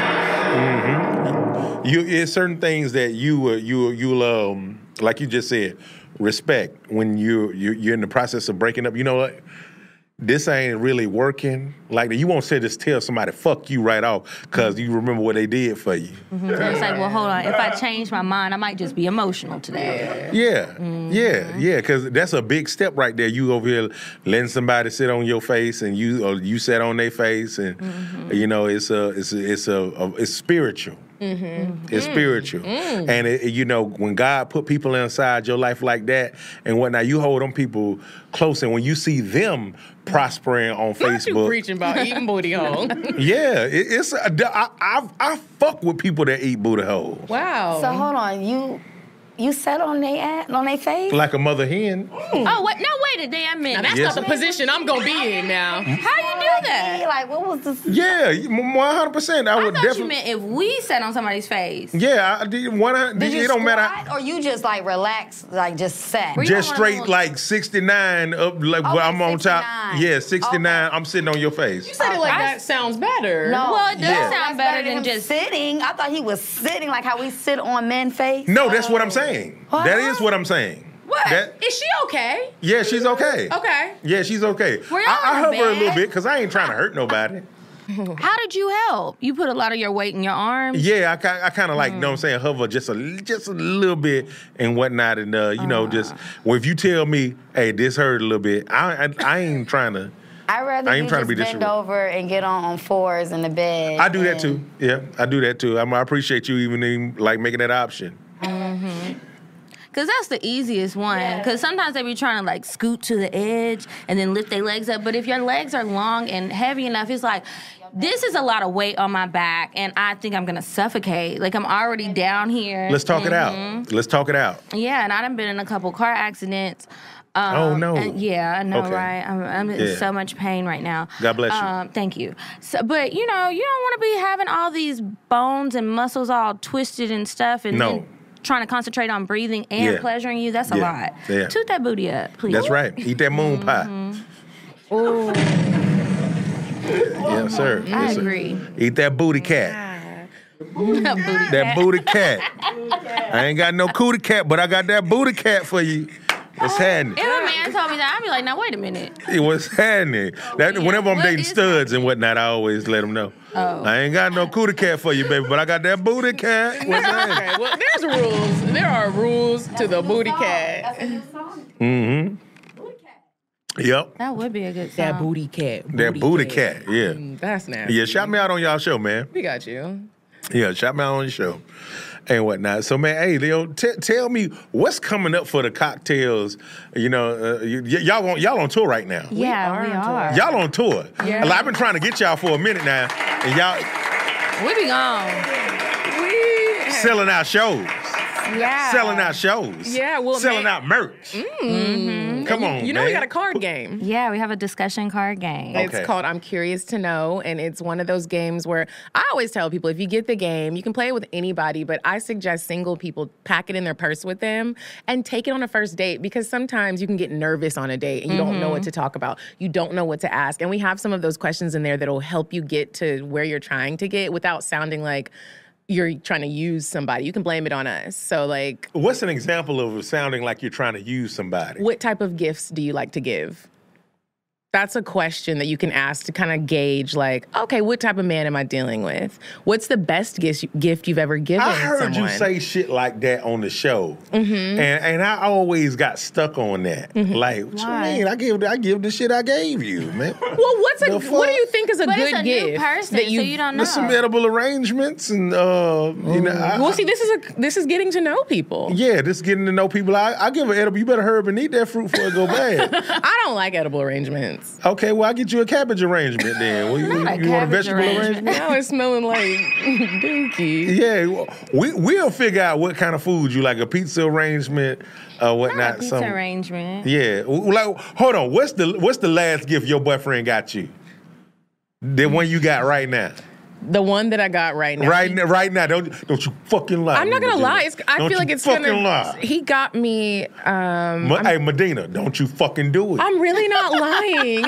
You it's certain things that you uh, you you um like you just said, respect when you you you're in the process of breaking up. You know what? this ain't really working. Like, you won't say just tell somebody, fuck you right off, because you remember what they did for you. Mm-hmm. So it's like, well, hold on. If I change my mind, I might just be emotional today. Yeah, Mm-hmm. yeah, yeah, because that's a big step right there. You over here letting somebody sit on your face, and you or you sat on their face, and Mm-hmm. you know it's a it's a, it's a, a it's spiritual. Mm-hmm. It's spiritual, Mm. and it, you know when God put people inside your life like that and whatnot, you hold them people close, and when you see them prospering on Not you Facebook, preaching about eating booty hole. yeah, it, it's I, I I fuck with people that eat booty holes Wow. So hold on, you you sat on their on their face? like a mother hen. Oh, wait, no, wait a damn minute. Now that's Yes. not the position I'm gonna be in now. How you do that? Like, what was this? Yeah, one hundred percent. I I would thought you definitely. meant if we sat on somebody's face. Yeah, I did. One, Did you it don't squat, matter. or you just like relax, like just sat? Were you Just on straight one- like sixty-nine up, like Okay, where I'm on top. sixty-nine. Yeah, sixty-nine. Okay. I'm sitting on your face. You said it like I- that sounds better. No. Well, it does Yeah. sound That's better than him just. sitting. I thought he was sitting like how we sit on men's face. No, that's what I'm saying. What? That is what I'm saying. What? That- Is she okay? yeah, she's okay. Okay. Yeah, she's okay. Were y'all I, I on a hover a little bed? bit because I ain't trying to hurt nobody. How did you help? You put a lot of your weight in your arms. Yeah, I, ki- I kind of like, you know what I'm saying, hover just a just a little bit and whatnot, and uh, you know, just well, if you tell me, hey, this hurt a little bit, I I, I ain't trying to. I'd rather I you ain't trying just to be bend disrespectful. over and get on, on fours in the bed. I do that and- too. Yeah, I do that too. I'm, I appreciate you even, even like making that option. Because that's the easiest one. Because sometimes they be trying to like scoot to the edge and then lift their legs up. But if your legs are long and heavy enough, it's like, this is a lot of weight on my back and I think I'm going to suffocate. Like I'm already down here. Let's talk it Mm-hmm. out. Let's talk it out. Yeah, and I done been in a couple car accidents. Um, Oh, no. and yeah, I know, Okay. right? I'm, I'm in Yeah. so much pain right now. God bless you. Um, thank you. So, but you know, you don't want to be having all these bones and muscles all twisted and stuff, and No. then trying to concentrate on breathing and Yeah. pleasuring you. That's a Yeah. lot. Yeah. Toot that booty up, please. That's right. Eat that moon pie. Ooh, Yes, sir. I Yes, sir. agree. Eat that booty cat. That booty That cat. booty cat. I ain't got no cootie cat, but I got that booty cat for you. What's happening? If a man told me that, I'd be like, now wait a minute. Hey, what's happening? That, Yeah, whenever I'm what dating is studs and whatnot, I always let them know. Oh. I ain't got no cootie cat for you, baby, but I got that booty cat. What's happening? Okay, well, there's rules. There are rules to the booty cat. Mm-hmm. Yep. That would be a good song. That booty cat. That booty cat, yeah. Mm, that's nasty. Yeah, shout me out on y'all show, man. We got you. Yeah, shout me out on the show and whatnot. So, man, hey, Leo, t- tell me what's coming up for the cocktails. You know, uh, y- y- y'all on y'all on tour right now. Yeah, we are are. on Y'all on tour. Yeah. Like, I've been trying to get y'all for a minute now, and y'all We be gone. We selling out shows. Yeah. Selling out shows. Yeah, well, selling man- out merch. Mm-hmm. Come on, You know man. we got a card game. Yeah, we have a discussion card game. Okay. It's called I'm Curious to Know, and it's one of those games where I always tell people if you get the game, you can play it with anybody, but I suggest single people pack it in their purse with them and take it on a first date because sometimes you can get nervous on a date and you don't know what to talk about. You don't know what to ask. And we have some of those questions in there that'll help you get to where you're trying to get without sounding like you're trying to use somebody. You can blame it on us. So, like, What's an example of sounding like you're trying to use somebody? what type of gifts do you like to give? That's a question that you can ask to kind of gauge, like, okay, what type of man am I dealing with? What's the best gift gift you've ever given I heard someone? you say shit like that on the show, and and I always got stuck on that. Like, what Why? you mean? I give I give the shit I gave you, man. Well, what's a The what do fuck? you think is a But good it's a gift new person, that so you? you don't know. There's some edible arrangements, and uh, you know, I, well, see, this is a this is getting to know people. yeah, just getting to know people. I, I give an edible. You better hurry up and eat that fruit before it go bad. I don't like edible arrangements. Okay, well, I get you a cabbage arrangement then. Well, you, Not a you want a cabbage vegetable arrangement. arrangement? Now it's smelling like dookie. Yeah, we we'll figure out what kind of food you like. A pizza arrangement, uh, whatnot. Not a pizza some- arrangement. Yeah, w- like hold on. What's the what's the last gift your boyfriend got you? The one you got right now. The one that I got right now. Right now, right now. Don't don't you fucking lie. I'm not gonna Medina. lie. It's, I Don't feel you like it's fucking gonna. lie. He got me. Um, Ma- hey, Medina, don't you fucking do it. I'm really not lying.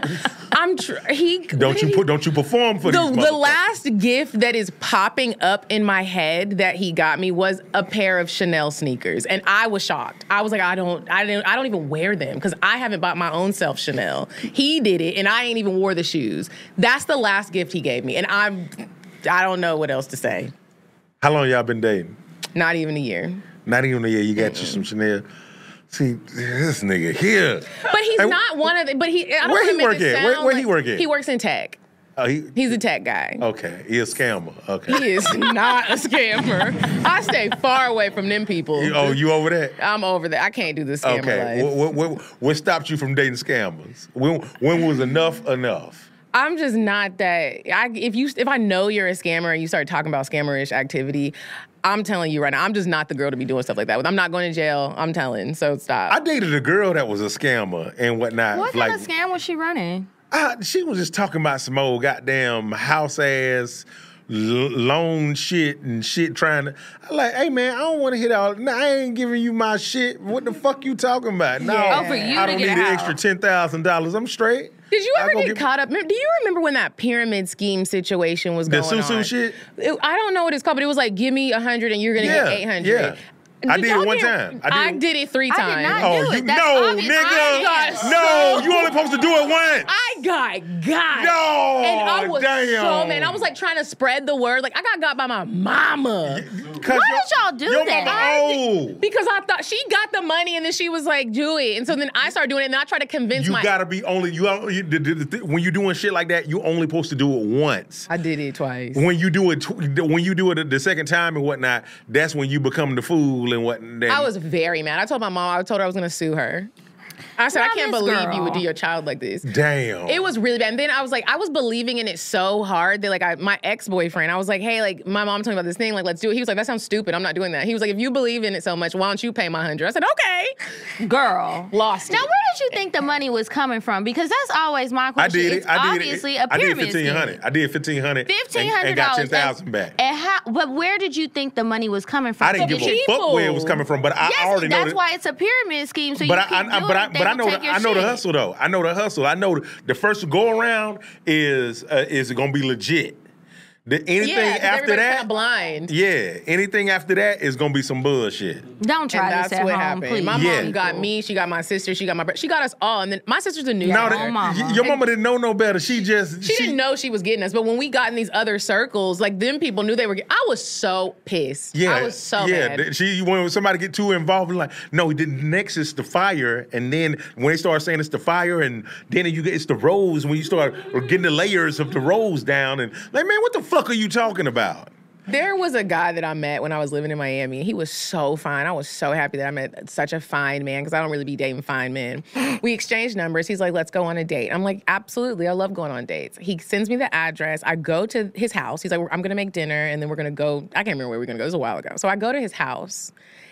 I'm. Tr- he. what don't did you he- put? Don't you perform for the, these the motherfuckers. last gift that is popping up in my head that he got me was a pair of Chanel sneakers, and I was shocked. I was like, I don't, I didn't, I don't even wear them because I haven't bought my own self Chanel. He did it, and I ain't even wore the shoes. That's the last gift he gave me, and I'm, I don't know what else to say. How long y'all been dating? Not even a year. Not even a year. You got you some Chanel. See, this nigga here. But he's Hey, not one of the. But he. I don't where wanna he make work it at? Where- sound where he like- work at? He works in tech. Oh, he. He's a tech guy. Okay, he a scammer. Okay. He is not a scammer. I stay far away from them people. You- oh, you over that? I'm over that. I can't do the scammer Okay. life. What, what, what, what stopped you from dating scammers? When when was enough enough? I'm just not that. I if you if I know you're a scammer and you start talking about scammerish activity, I'm telling you right now, I'm just not the girl to be doing stuff like that with. I'm not going to jail. I'm telling. So stop. I dated a girl that was a scammer and whatnot. What like, kind of scam was she running? I, she was just talking about some old goddamn house ass l- loan shit and shit trying to. I'm like, hey man, I don't want to hit all. No, I ain't giving you my shit. What the fuck you talking about? No, Yeah. Oh, for you I to don't get need an out. extra ten thousand dollars. I'm straight. Did you I ever go get get- caught up? Do you remember when that pyramid scheme situation was The going Susu on? shit? It- I don't know what it's called, but it was like, give me a hundred and you're gonna Yeah, get eight hundred. yeah. I did it y'all one get- time. I did I it- did it three I did times. not. Oh, do you it. That's no, obvious. nigga. I got No, so- you only supposed to do it once. I got got. No, and I was damn. so mad. I was like trying to spread the word. Like I got got by my mama. Why Why did y'all do your that? Mama old. Because I thought she got the money and then she was like, do it. And so then I started doing it and I tried to convince You my. gotta be only you. you the, the, the, when you doing shit like that, you only supposed to do it once. I did it twice. When you do it, tw- when you do it the second time and whatnot, that's when you become the fool and whatnot. I was very mad. I told my mom, I told her I was gonna sue her. I said, Now I can't this believe you girl. would do your child like this. damn. It was really bad. And then I was like, I was believing in it so hard that like I, my ex-boyfriend, I was like, hey, like my mom told me about this thing, like let's do it. He was like, that sounds stupid. I'm not doing that. He was like, if you believe in it so much, why don't you pay my hundred? I said, okay. Girl. Lost Now, it. where did you think the money was coming from? Because that's always my I question. did it. It's I did obviously it. a I did pyramid fifteen hundred. scheme. I did fifteen hundred. Fifteen and, hundred and got dollars ten thousand back. And how? But where did you think the money was coming from? I didn't So give did a you- fuck where it was people- coming from, but I Yes, already know that's that. why it's a pyramid scheme. So But you I, keep I, doing but I, it, they but I will know, take the, your I know the shit. hustle though. I know the hustle. I know the first go around is uh, is gonna be legit. The, anything Yeah, 'cause after everybody's that, kinda blind. yeah, anything after that is gonna be some bullshit. Don't try And that's this at what home, happened. please. My Yeah. mom got me, she got my sister, she got my brother, she got us all. And then my sister's a news No, writer. that, mama. y- your mama didn't know no better. She just She, didn't know she was getting us, but when we got in these other circles, like them people knew they were. Get- I was so pissed. Yeah, I was so yeah. mad. th- She when somebody get too involved, like no, the next is the fire, and then when they start saying it's the fire, and then you get it's the rose. When you start getting the layers of the rose down, and like man, what the fuck are you talking about? There was a guy that I met when I was living in Miami. He was so fine. I was so happy that I met such a fine man because I don't really be dating fine men. We exchanged numbers. He's like, let's go on a date. I'm like, absolutely. I love going on dates. He sends me the address. I go to his house. He's like, I'm going to make dinner and then we're going to go. I can't remember where we're going to go. It was a while ago. So I go to his house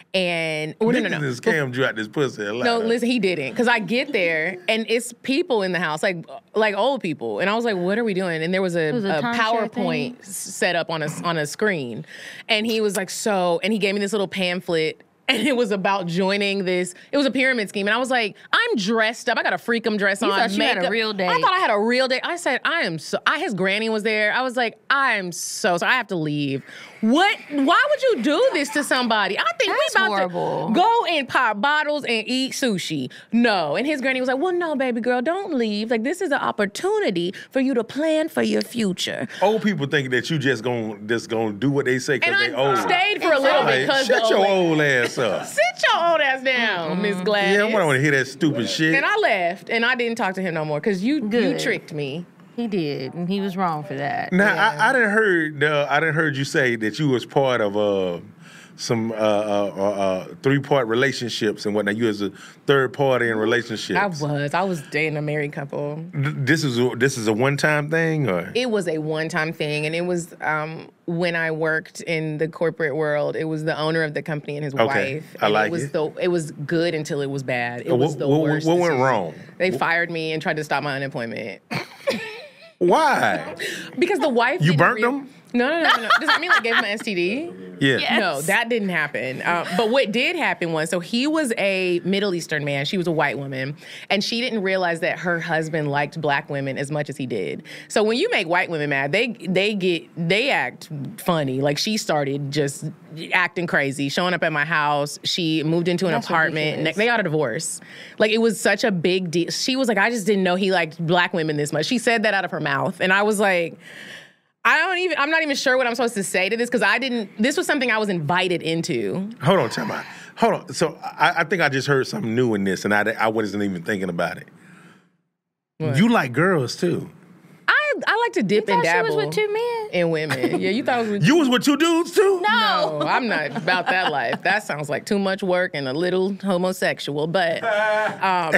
and, oh, no, no, Niggas no. done scammed you out this pussy. a lot. No, listen, he didn't. Because I get there and it's people in the house, like like old people. And I was like, what are we doing? And there was a, was a a timeshare PowerPoint s- set up on a, on a screen. And he was like, so, and he gave me this little pamphlet. And it was about joining this. It was a pyramid scheme. And I was like, I'm dressed up. I got a freakum dress You on. thought you had a makeup. real date. I thought I had a real date. I said, I am so, I, his granny was there. I was like, I am so, so I have to leave. What? Why would you do this to somebody? I think That's we about horrible. to go and pop bottles and eat sushi. No. And his granny was like, well, no, baby girl, don't leave. Like, this is an opportunity for you to plan for your future. Old people think that you just gonna just gonna do what they say because And they I old. stayed for a little bit Like, because shut the your old old ass up. Sit your old ass down, Miss Gladys. Yeah, I don't want to hear that stupid shit. And I left, and I didn't talk to him no more because you you Good. tricked me. He did, and he was wrong for that. Now I, I didn't heard uh, I didn't heard you say that you was part of uh, some uh, uh, uh, uh, three part relationships and whatnot. You was a third party in relationships. I was. I was dating a married couple. Th- This is a, this is a one time thing, or It was a one-time thing, and it was um, when I worked in the corporate world. It was the owner of the company and his Okay, wife. I and like it. Was it. The, it was good until it was bad. It what, was the what- worst. what went decision. wrong? They fired me and tried to stop my unemployment. Why? Because the wife You didn't burnt re- them? No, no, no, no. Does that mean like gave him an S T D? Yeah. Yes. No, that didn't happen. Uh, but what did happen was, so he was a Middle Eastern man. She was a white woman. And she didn't realize that her husband liked black women as much as he did. So when you make white women mad, they they get, they act funny. Like she started just acting crazy, showing up at my house. She moved into an That's apartment. ridiculous. They got a divorce. Like it was such a big deal. She was like, I just didn't know he liked black women this much. She said that out of her mouth. And I was like, I don't even, I'm not even sure what I'm supposed to say to this because I didn't, this was something I was invited into. Hold on, tell me. Hold on. So I, I think I just heard something new in this, and I, I wasn't even thinking about it. What? You like girls too. I, I like to dip Thought and she dabble was with two men. in women. Yeah, you thought it was with You was with two dudes too? No, I'm not about that life. That sounds like too much work and a little homosexual. But um,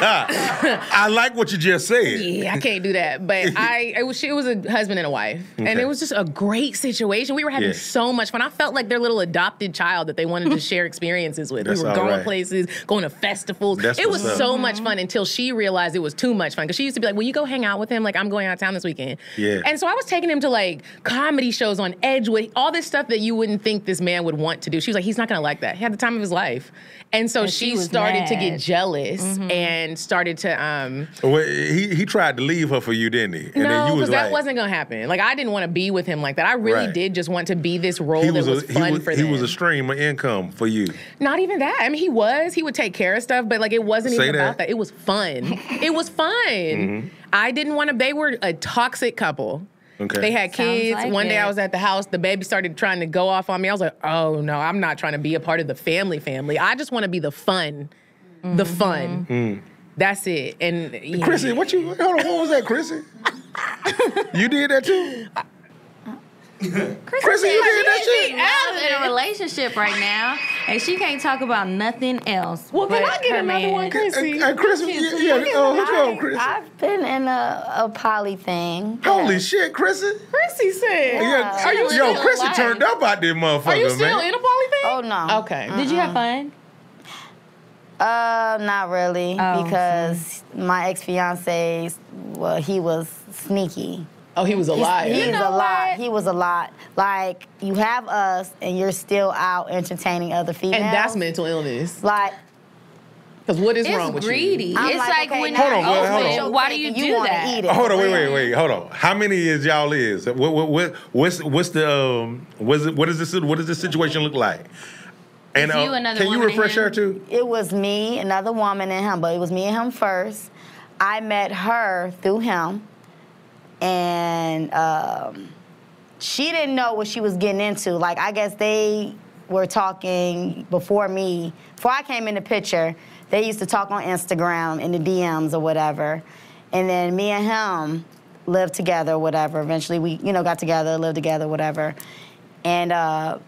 I like what you just said. yeah, I can't do that. But I, it was, it was a husband and a wife, and Okay. it was just a great situation. We were having Yeah. so much fun. I felt like their little adopted child that they wanted to share experiences with. That's we were all going right. places, going to festivals. That's it was what's up. so much fun until she realized it was too much fun. Because she used to be like, "Will you go hang out with him? Like I'm going out of town this weekend." Yeah. And so I was taking him to like comedy shows on Edgewood, all this stuff that you wouldn't think this man would want to do. She was like, he's not gonna like that. He had the time of his life. And so And she, she was started to get mad. jealous and started to um Well, he he tried to leave her for you, didn't he? And no, then you because was that like, wasn't gonna happen. Like I didn't want to be with him like that. I really Right. did just want to be this role he that was, was a, fun he was, for he them. was a stream of income for you. Not even that. I mean, he was. He would take care of stuff, but like it wasn't Say even that. about that. It was fun. It was fun. Mm-hmm. I didn't want to. They were a toxic couple. Okay. They had Sounds kids. like One day it. I was at the house. The baby started trying to go off on me. I was like, oh no, I'm not trying to be a part of the family family. I just want to be the fun. The fun. That's it. And yeah. Chrissy, what you? Hold on, what was that, Chrissy? You did that too? Chrissy, you did that She's shit? out in a relationship right now, and she can't talk about nothing else. Well, can but I get her another man. one, Chrissy? Hey, Chrissy, yeah, yeah uh, what you on, Chrissy? I've been in a, a poly thing. Holy Yeah. shit, Chrissy! Chrissy said. Yeah, Are you yo, still Chrissy alive? turned up out there, motherfucker, Are you still man. in a poly thing? Oh no. Okay. Did you have fun? Uh, not really, Oh, because my ex fiance, well, he was sneaky. Oh, he was a liar. He's know a lot. what? He was a lot. Like you have us, and you're still out entertaining other females. and that's mental illness. Like Because what is It's wrong with greedy. you? I'm It's like, like okay, when now Hold on, you well, open hold your on. Why do cake you and do wanna that? eat it. Oh, hold on, wait, wait, wait, hold on. How many is y'all is? What, what, what, what's what's the um, what's it, what is this? What does this situation look like? And It's you, another can you woman, and refresh him? her too? It was me, another woman, and him, but it was me and him first. I met her through him, and um, she didn't know what she was getting into. Like, I guess they were talking before me, before I came in the picture. They used to talk on Instagram in the D Ms or whatever, and then me and him lived together, or whatever. Eventually, we, you know, got together, lived together, whatever, and. Uh,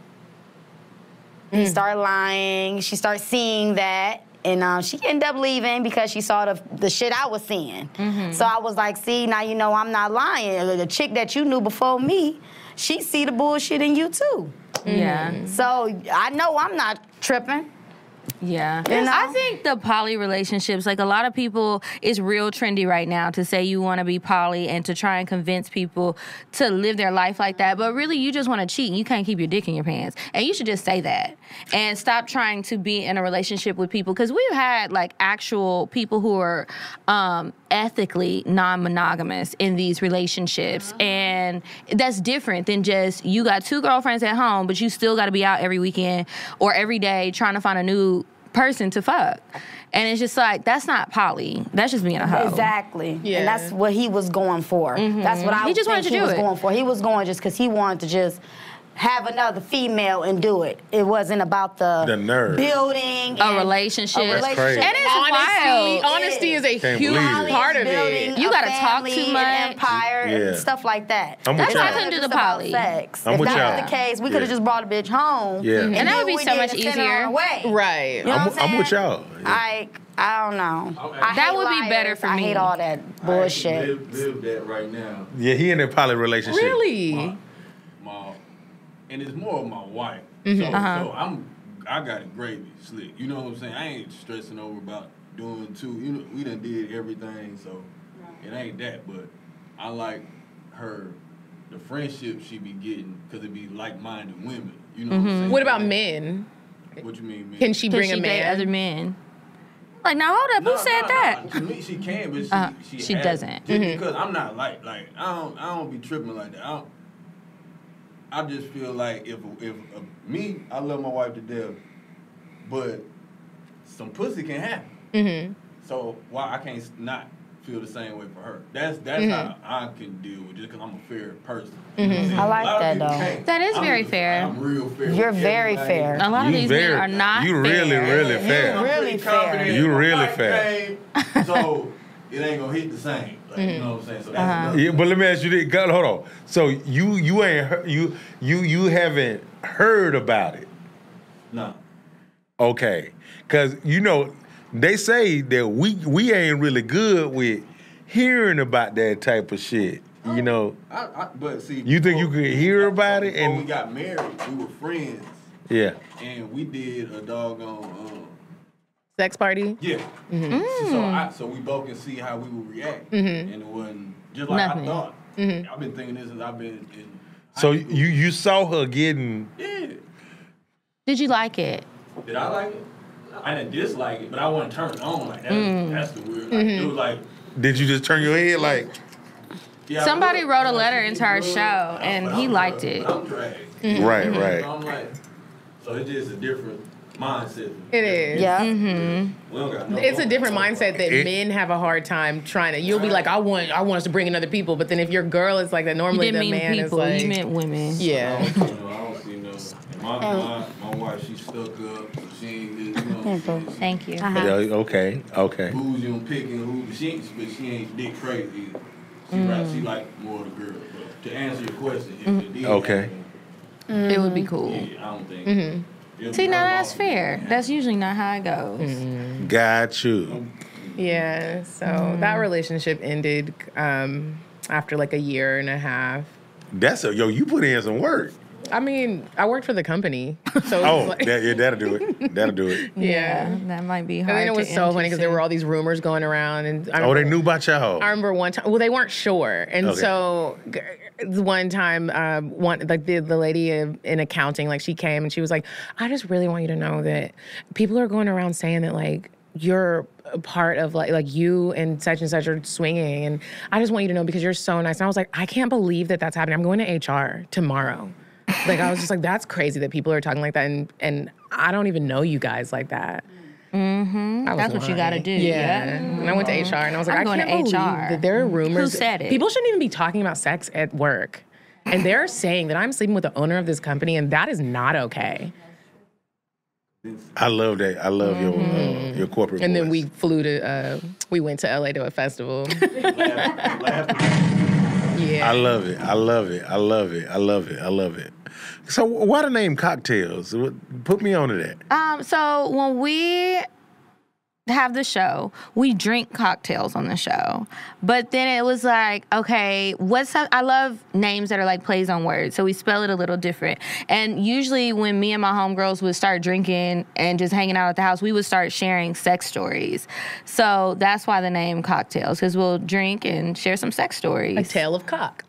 He started lying. She started seeing that. And um, she ended up leaving because she saw the, the shit I was seeing. So I was like, see, now you know I'm not lying. The chick that you knew before me, she see the bullshit in you too. Yeah. So I know I'm not tripping. Yeah. You know? I think the poly relationships, like a lot of people, it's real trendy right now to say you want to be poly and to try and convince people to live their life like that. But really, you just want to cheat and you can't keep your dick in your pants. And you should just say that and stop trying to be in a relationship with people. Because we've had like actual people who are um, ethically non-monogamous in these relationships. And that's different than just you got two girlfriends at home, but you still got to be out every weekend or every day trying to find a new person to fuck. And it's just like, that's not poly. That's just being a hoe. Exactly. Yeah. And that's what he was going for. That's what I He just think wanted to he do was it. going for. He was going just because he wanted to just have another female and do it. It wasn't about the, The nerve. building A and- relationship. a That's relationship. crazy. And it's Honesty, wild. honesty is a Can't huge believe it. part of building it. You a gotta talk family, too an much. empire Yeah. and stuff like that. I'm with That's y'all. why I couldn't do the Just about poly. sex. I'm if with that y'all. was the case, we could have Yeah. just brought a bitch home. Yeah. And then that would be we so did much and sent her on easier. her way. Right. You know I'm, what I'm with saying? y'all. Yeah. I I don't know. I That hate would be better liars. for I me. hate all that bullshit. Live, live that right now. Yeah, he in a poly relationship. Really? My, my, and it's more of my wife. Mm-hmm. So, Uh-huh. so I'm, I got it gravy slick. You know what I'm saying? I ain't stressing over about doing two. You know, we done did everything, so it ain't that. But I like her, the friendship she be getting, because it be like-minded women. You know Mm-hmm. what I'm saying? What about men? What you mean, man? Can she Can bring she a date man? other men? Like, now hold up, No, who said no, that? no. To me, she can, but she Uh, she, she has- doesn't. Just Mm-hmm. because I'm not like like I don't I don't be tripping like that. I don't. I just feel like if if uh, me, I love my wife to death, but some pussy can happen. Mm-hmm. So why I can't not feel the same way for her? That's that's Mm-hmm. how I can deal with it, just because I'm a fair person. Mm-hmm. I like A lot of that, people though. can't. That is I'm very just- fair. I'm real fair. You're with very everybody. fair. A lot of You these very- men are not you really, fair. really And fair. I'm Really pretty fair. confident You in my really wife fair. game, so it ain't gonna hit the same. Like, you know what I'm saying? So that's Uh-huh. another Yeah, thing. but let me ask you this. God, hold on. So you you ain't heard, you you you haven't heard about it, No. okay? Because you know they say that we we ain't really good with hearing about that type of shit. You know, I, I, but see, You think you before- could hear about it Before and- we got married, we were friends, yeah. and we did a doggone um, Sex party? yeah. Mm. So I, so we both can see how we would react, and it wasn't just like Nothing. I thought. I've been thinking this since I've been in. So high school. you you saw her getting yeah. Did you like it? Did I like it? I didn't dislike it, but I wasn't turned on like that. Mm. That's the weird. Like, Mm-hmm. It was like. Did you just turn your head like? Yeah, I Somebody looked, wrote a like, letter she into our good, show, and but he I'm liked drug- it. but I'm dragged. Right, So right. I'm like, so it's just a different mindset. It is. Yeah. Mm-hmm. We don't got no It's a different mindset that It- men have a hard time trying to. You'll be like, I want, I want us to bring in other people, but then if your girl is like that, You normally didn't the mean man is people, like, you meant women. yeah. I don't, you know, I don't see no. My, my, my wife, she stuck up. So she ain't just, you know, she, Thank you. Uh-huh. Yeah, okay, okay. who's you picking who. She ain't, but she ain't dick crazy either. She, Mm. right, she like more of the girl. But to answer your question, if it did Okay. happen, It would be cool. yeah, I don't think. Mm-hmm. it'll See, be now her that's fault. fair. That's usually not how it goes. Got you. Yeah. So Mm. that relationship ended um, after like a year and a half. That's a yo. You put in some work. I mean, I worked for the company, so it Oh, was like, that, yeah, that'll do it. That'll do it. yeah. That might be hard. And then it was to so funny because there were introduce. all these rumors going around, and I Oh, they remember- knew about y'all. I remember one time. Well, they weren't sure, and Okay. so g- one time, um, one like the the lady in accounting, like she came and she was like, "I just really want you to know that people are going around saying that like you're a part of like like you and such and such are swinging, and I just want you to know because you're so nice." And I was like, "I can't believe that that's happening. I'm going to H R tomorrow." Like I was just like, "That's crazy that people are talking like that," and and I don't even know you guys like that. Mm-hmm. I was That's what you got to lying. do. Yeah. Yeah. And I went to H R and I was like, I'm I going can't to believe H R. that there are rumors. Who said it? People shouldn't even be talking about sex at work. And they're saying that I'm sleeping with the owner of this company, and that is not okay. I love that. I love your uh, your corporate. And then voice. we flew to, uh, we went to L A to a festival. Laugh, laugh. Yeah. I love it. I love it. I love it. I love it. I love it. So why the name Cocktails? What- Put me onto that. Um, so when we have the show, we drink cocktails on the show. But then it was like, okay, what's up? I love names that are like plays on words. So we spell it a little different. And usually when me and my homegirls would start drinking and just hanging out at the house, we would start sharing sex stories. So that's why the name Cocktails, because we'll drink and share some sex stories. A tale of cock.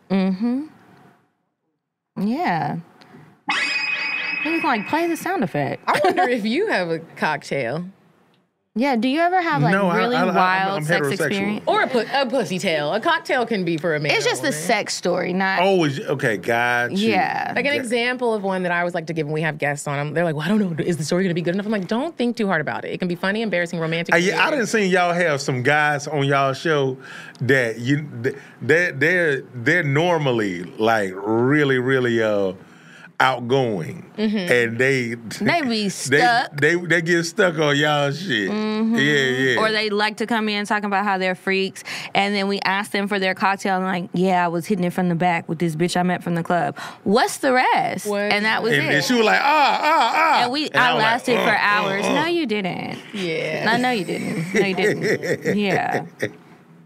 Yeah. You can like play the sound effect. I wonder if you have a cocktail. Yeah, do you ever have like No, I- really I- I- I'm- wild I'm sex heterosexual. experience? Or a, pu- a pussy tail. A cocktail can be for a man. It's or just a a woman. sex story, not Oh, is- okay, got you. Yeah. Like an Yeah. example of one that I always like to give when we have guests on them. They're like, well, I don't know. Is the story going to be good enough? I'm like, don't think too hard about it. It can be funny, embarrassing, romantic. Uh, yeah, I weird. didn't see y'all have some guys on y'all show that you they they're they're normally like really really uh outgoing and they They be stuck. They, they they get stuck on y'all shit. Yeah, yeah. or they like to come in talking about how they're freaks, and then we ask them for their cocktail, and like, yeah, I was hitting it from the back with this bitch I met from the club. What's the rest? What? And that was and, it. and she was like, ah, ah, ah. And we, And I was like, lasted uh, for uh, hours. uh. No, you didn't. Yeah. I know you didn't. No, you didn't. Yeah.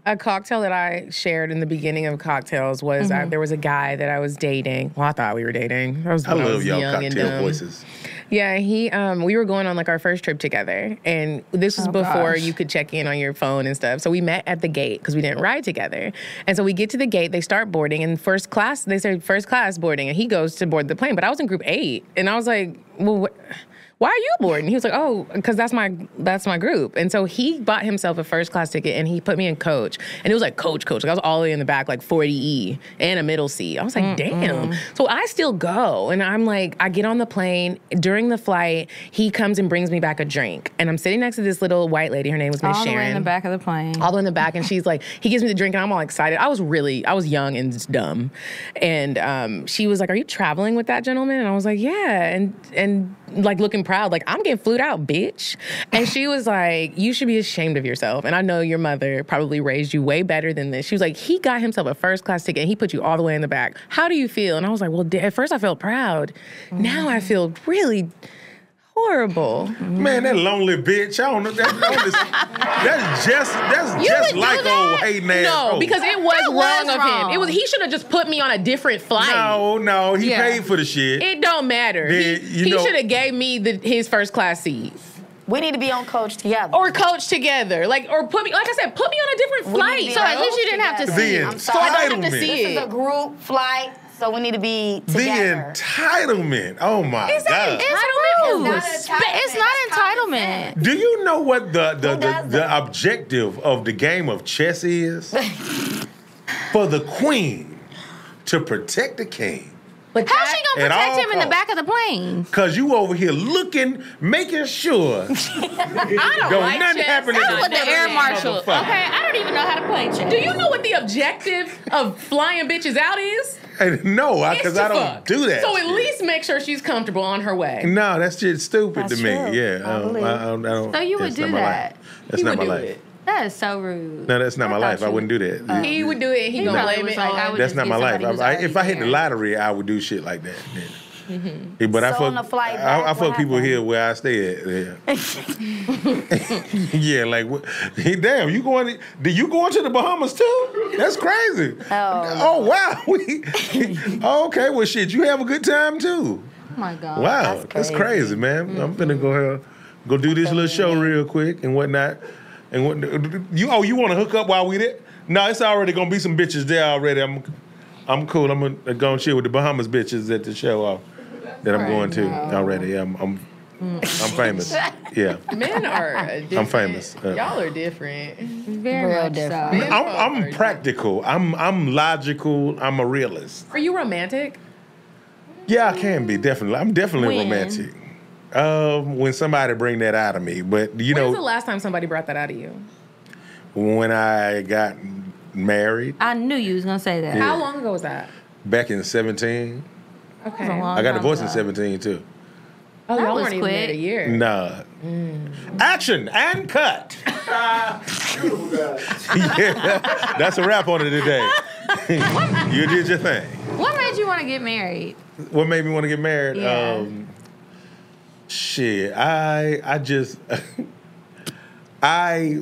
A cocktail that I shared in the beginning of cocktails was Mm-hmm. uh, there was a guy that I was dating. Well, I thought we were dating. That was I when love was y'all young and cocktail dumb. voices. Yeah, he. Um, we were going on like our first trip together, and this was Oh, before gosh. you could check in on your phone and stuff. So we met at the gate because we didn't ride together. And so we get to the gate, they start boarding, and first class. They said first class boarding, and he goes to board the plane. But I was in group eight, and I was like, well. Wh- Why are you boarding? He was like, oh, because that's my that's my group. And so he bought himself a first class ticket and he put me in coach. And it was like coach, coach. Like I was all the way in the back, like forty E and a middle seat. I was like, mm-hmm. damn. So I still go. And I'm like, I get on the plane. During the flight, he comes and brings me back a drink. And I'm sitting next to this little white lady. Her name was Miss All the Sharon. way in the back of the plane. All the way in the back, and she's like, he gives me the drink, and I'm all excited. I was really, I was young and dumb, and um, she was like, "Are you traveling with that gentleman?" And I was like, "Yeah," and and like looking proud, like I'm getting flued out, bitch. And she was like, "You should be ashamed of yourself." And I know your mother probably raised you way better than this. She was like, "He got himself a first class ticket, and he put you all the way in the back. How do you feel?" And I was like, "Well, at first I felt proud. Now I feel really." Horrible. Man, that lonely bitch. I don't know. That, that's just that's You just would do like that? old hating ass. No, hoes. because it was That was wrong of wrong. him. It was he should have just put me on a different flight. no, no, he Yeah. paid for the shit. It don't matter. Then, he you he know- should have gave me the, his first class seat. We need to be on coach together. Or coach together. Like or put me like I said, put me on a different We need flight. to be So on at least coach you didn't have to together. see The it. I'm So I don't have to entitlement. see This is it. a group flight, so we need to be The together. entitlement. Oh my It's not God. entitlement. It's It's not It's not entitlement. Do you know what the the, Who the, does the that? objective of the game of chess is? For the queen to protect the king. But How's that- she gonna At protect all him in the costs. back of the plane? Cause you over here looking, making sure I don't don't like nothing chess. happen to I the don't With the never air did. marshal. Okay, motherfucker. I don't even know how to play chess. Do you know what the objective of flying bitches out is? and no, It's because to I don't fuck. do that. So at shit. least make sure she's comfortable on her way. No, that's just stupid That's to me. true. Yeah, I I don't, believe. I, don't, I don't. So you would that's do not my that? life. That's He not would my do life. it. That is so rude. No, that's not my I life. thought I you- wouldn't do that. He would do it. He, He gonna probably blame was it like, I on. would That's just not get my life. somebody who's I, I, if I already hit the there. lottery, I would do shit like that. Then. Mm-hmm. Yeah, but I So fuck, on the flight I, back, I fuck what people happened? here where I stay at. Yeah, yeah like what? Damn, you going? To, did you going to the Bahamas too? That's crazy. Oh. Oh wow. We, oh, okay, well shit, you have a good time too. Oh my God. Wow, That's that's crazy, crazy. man. I'm finna go here, go do this little show real quick and whatnot. And what you? Oh, you want to hook up while we there? No, it's already gonna be some bitches there already. I'm, I'm cool. I'm gonna go and chill with the Bahamas bitches at the show uh, that I'm going to already. I'm, I'm, I'm famous. Yeah, Men are different. famous. Uh, Y'all are different. Very Real much different. so. I'm, I'm practical. I'm, I'm logical. I'm a realist. Are you romantic? Yeah, I can be definitely. I'm definitely When? romantic. Um, when somebody bring that out of me, but you When's know. the last time somebody brought that out of you? When I got married I knew you was gonna say that. Yeah. How long ago was that? back in seventeen, Okay. a long I got time divorced in ago. seventeen too. Oh, That y'all was weren't even quick. married a year. Nah. Action and cut. Beautiful guy. Yeah, that's a wrap on it today. You did your thing. What made you want to get married? What made me want to get married? Yeah. Um, shit, I I just I.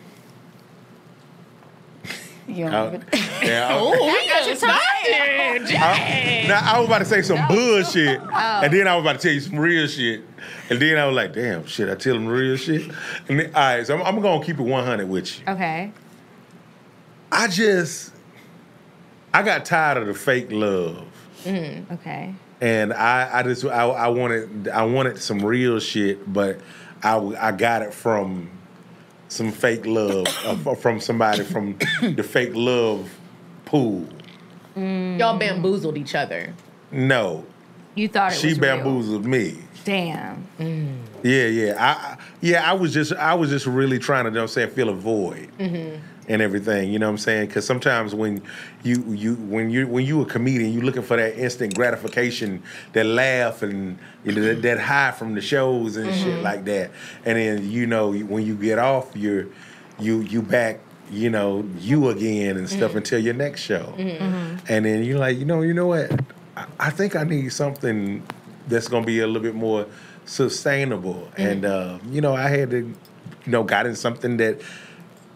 You I know, yeah, I- Oh, we got you just started. I, now I was about to say some bullshit, Oh. and then I was about to tell you some real shit, and then I was like, "Damn, shit! I tell them real shit." And then, all right, so I'm, I'm gonna keep it one hundred with you. Okay. I just, I got tired of the fake love, Okay. and I, I just, I, I wanted, I wanted some real shit, but I, I got it from some fake love, uh, from somebody from the fake love pool. Y'all bamboozled each other. No, You thought it she was real. bamboozled me. Damn. Yeah, yeah. I, I yeah, I was just I was just really trying to, you know what I'm saying, fill a void and everything. You know what I'm saying? Because sometimes when you you when you when you a comedian, you looking for that instant gratification, that laugh and you know, that, that high from the shows and shit like that. And then you know when you get off, you're you you back. You know you again and stuff until your next show, and then you're like, you know, you know what? I, I think I need something that's gonna be a little bit more sustainable. And uh, you know, I had to, you know, got in something that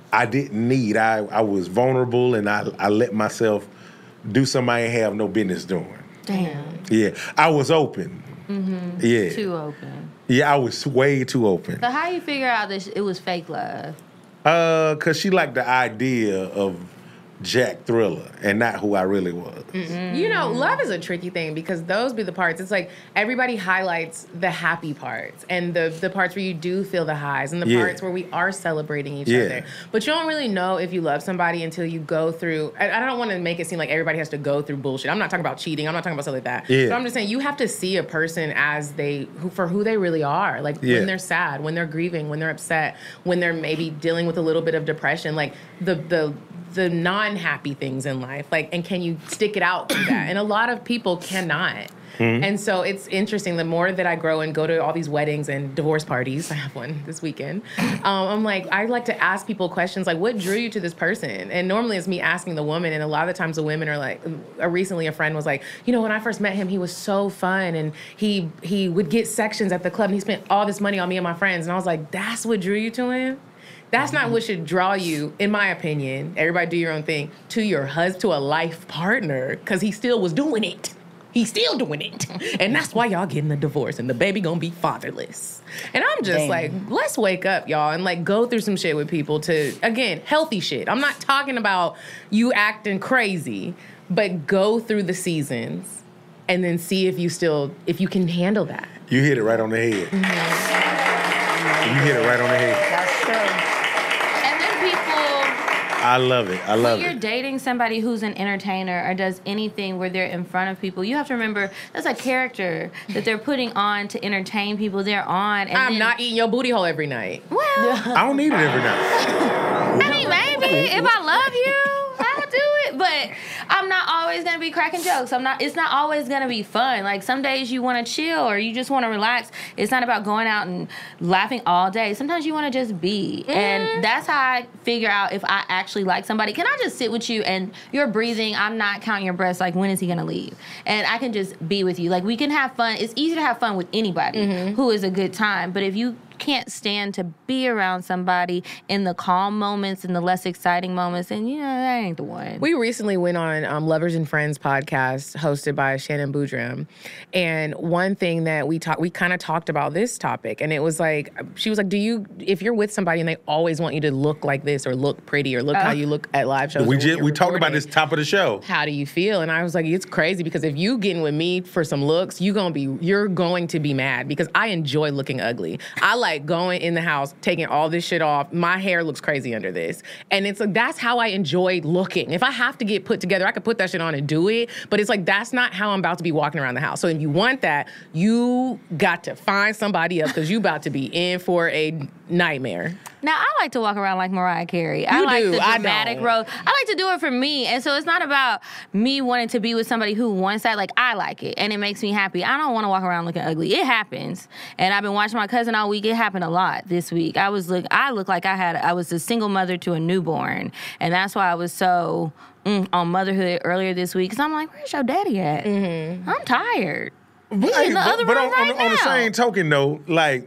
I didn't need. I, I was vulnerable, and I, I let myself do something I ain't have no business doing. Damn. Yeah, I was open. Mm-hmm. Yeah. Too open. Yeah, I was way too open. So how you figure out that it was fake love? Uh, cause she liked the idea of Jack Thriller and not who I really was. Mm-hmm. You know, love is a tricky thing because those be the parts. It's like everybody highlights the happy parts and the the parts where you do feel the highs and the Yeah. parts where we are celebrating each Yeah. other. But you don't really know if you love somebody until you go through. I, I don't want to make it seem like everybody has to go through bullshit. I'm not talking about cheating. I'm not talking about stuff like that. Yeah. But I'm just saying you have to see a person as they who, for who they really are. Like Yeah. when they're sad, when they're grieving, when they're upset, when they're maybe dealing with a little bit of depression. Like the the the non-happy things in life, like, and can you stick it out through that? And a lot of people cannot. Mm-hmm. And so it's interesting. The more that I grow and go to all these weddings and divorce parties, I have one this weekend. Um, I'm like, I like to ask people questions like, what drew you to this person? And normally it's me asking the woman. And a lot of the times the women are like, uh, recently a friend was like, you know, when I first met him, he was so fun, and he he would get sections at the club, and he spent all this money on me and my friends. And I was like, that's what drew you to him? That's not what should draw you, in my opinion. Everybody do your own thing. To your husband, to a life partner, because he still was doing it. He's still doing it. And that's why y'all getting a divorce, and the baby gonna be fatherless. And I'm just Damn. like, let's wake up, y'all, and like go through some shit with people to, again, healthy shit. I'm not talking about you acting crazy, but go through the seasons and then see if you still, if you can handle that. You hit it right on the head. Mm-hmm. You hit it right on the head. That's true. And then people, I love it. I love when you're it. dating somebody who's an entertainer or does anything where they're in front of people, you have to remember that's a character that they're putting on to entertain people. They're on. And I'm then, not eating your booty hole every night. Well, I don't need it every night. I mean, maybe if I love you, I'll do it. But I'm not always gonna be cracking jokes. I'm not. It's not always gonna be fun. Like some days you want to chill or you just want to relax. It's not about going out and laughing all day. Sometimes you want to just be, Mm. and that's how I figure out if I actually like somebody. Can I just sit with you and you're breathing? I'm not counting your breaths. Like when is he gonna leave? And I can just be with you. Like we can have fun. It's easy to have fun with anybody Mm-hmm. who is a good time. But if you can't stand to be around somebody in the calm moments and the less exciting moments, and you know that ain't the one. We recently went on um, Lovers and Friends podcast hosted by Shannon Boudram, and one thing that we talked, we kind of talked about this topic, and it was like, she was like, "Do you, if you're with somebody and they always want you to look like this or look pretty or look how you look at live shows, We or when just you're we talked about recording, this top of the show. How do you feel?" And I was like, "It's crazy because if you getting with me for some looks, you gonna be, you're going to be mad because I enjoy looking ugly. I like going in the house, taking all this shit off. My hair looks crazy under this, and it's like that's how I enjoy looking. If I have to get put together, I could put that shit on and do it. But it's like that's not how I'm about to be walking around the house. So if you want that, you got to find somebody else because you about to be in for a nightmare." Now, I like to walk around like Mariah Carey. I You like do. the I dramatic don't. role. I like to do it for me. And so it's not about me wanting to be with somebody who wants that. Like, I like it, and it makes me happy. I don't want to walk around looking ugly. It happens. And I've been watching my cousin all week. It happened a lot this week. I was look. I looked like I had. I was a single mother to a newborn, and that's why I was so mm, on motherhood earlier this week. Because I'm like, where's your daddy at? Mm-hmm. I'm tired. But, He's in the other but room on, right on, on the now. same token, though, like,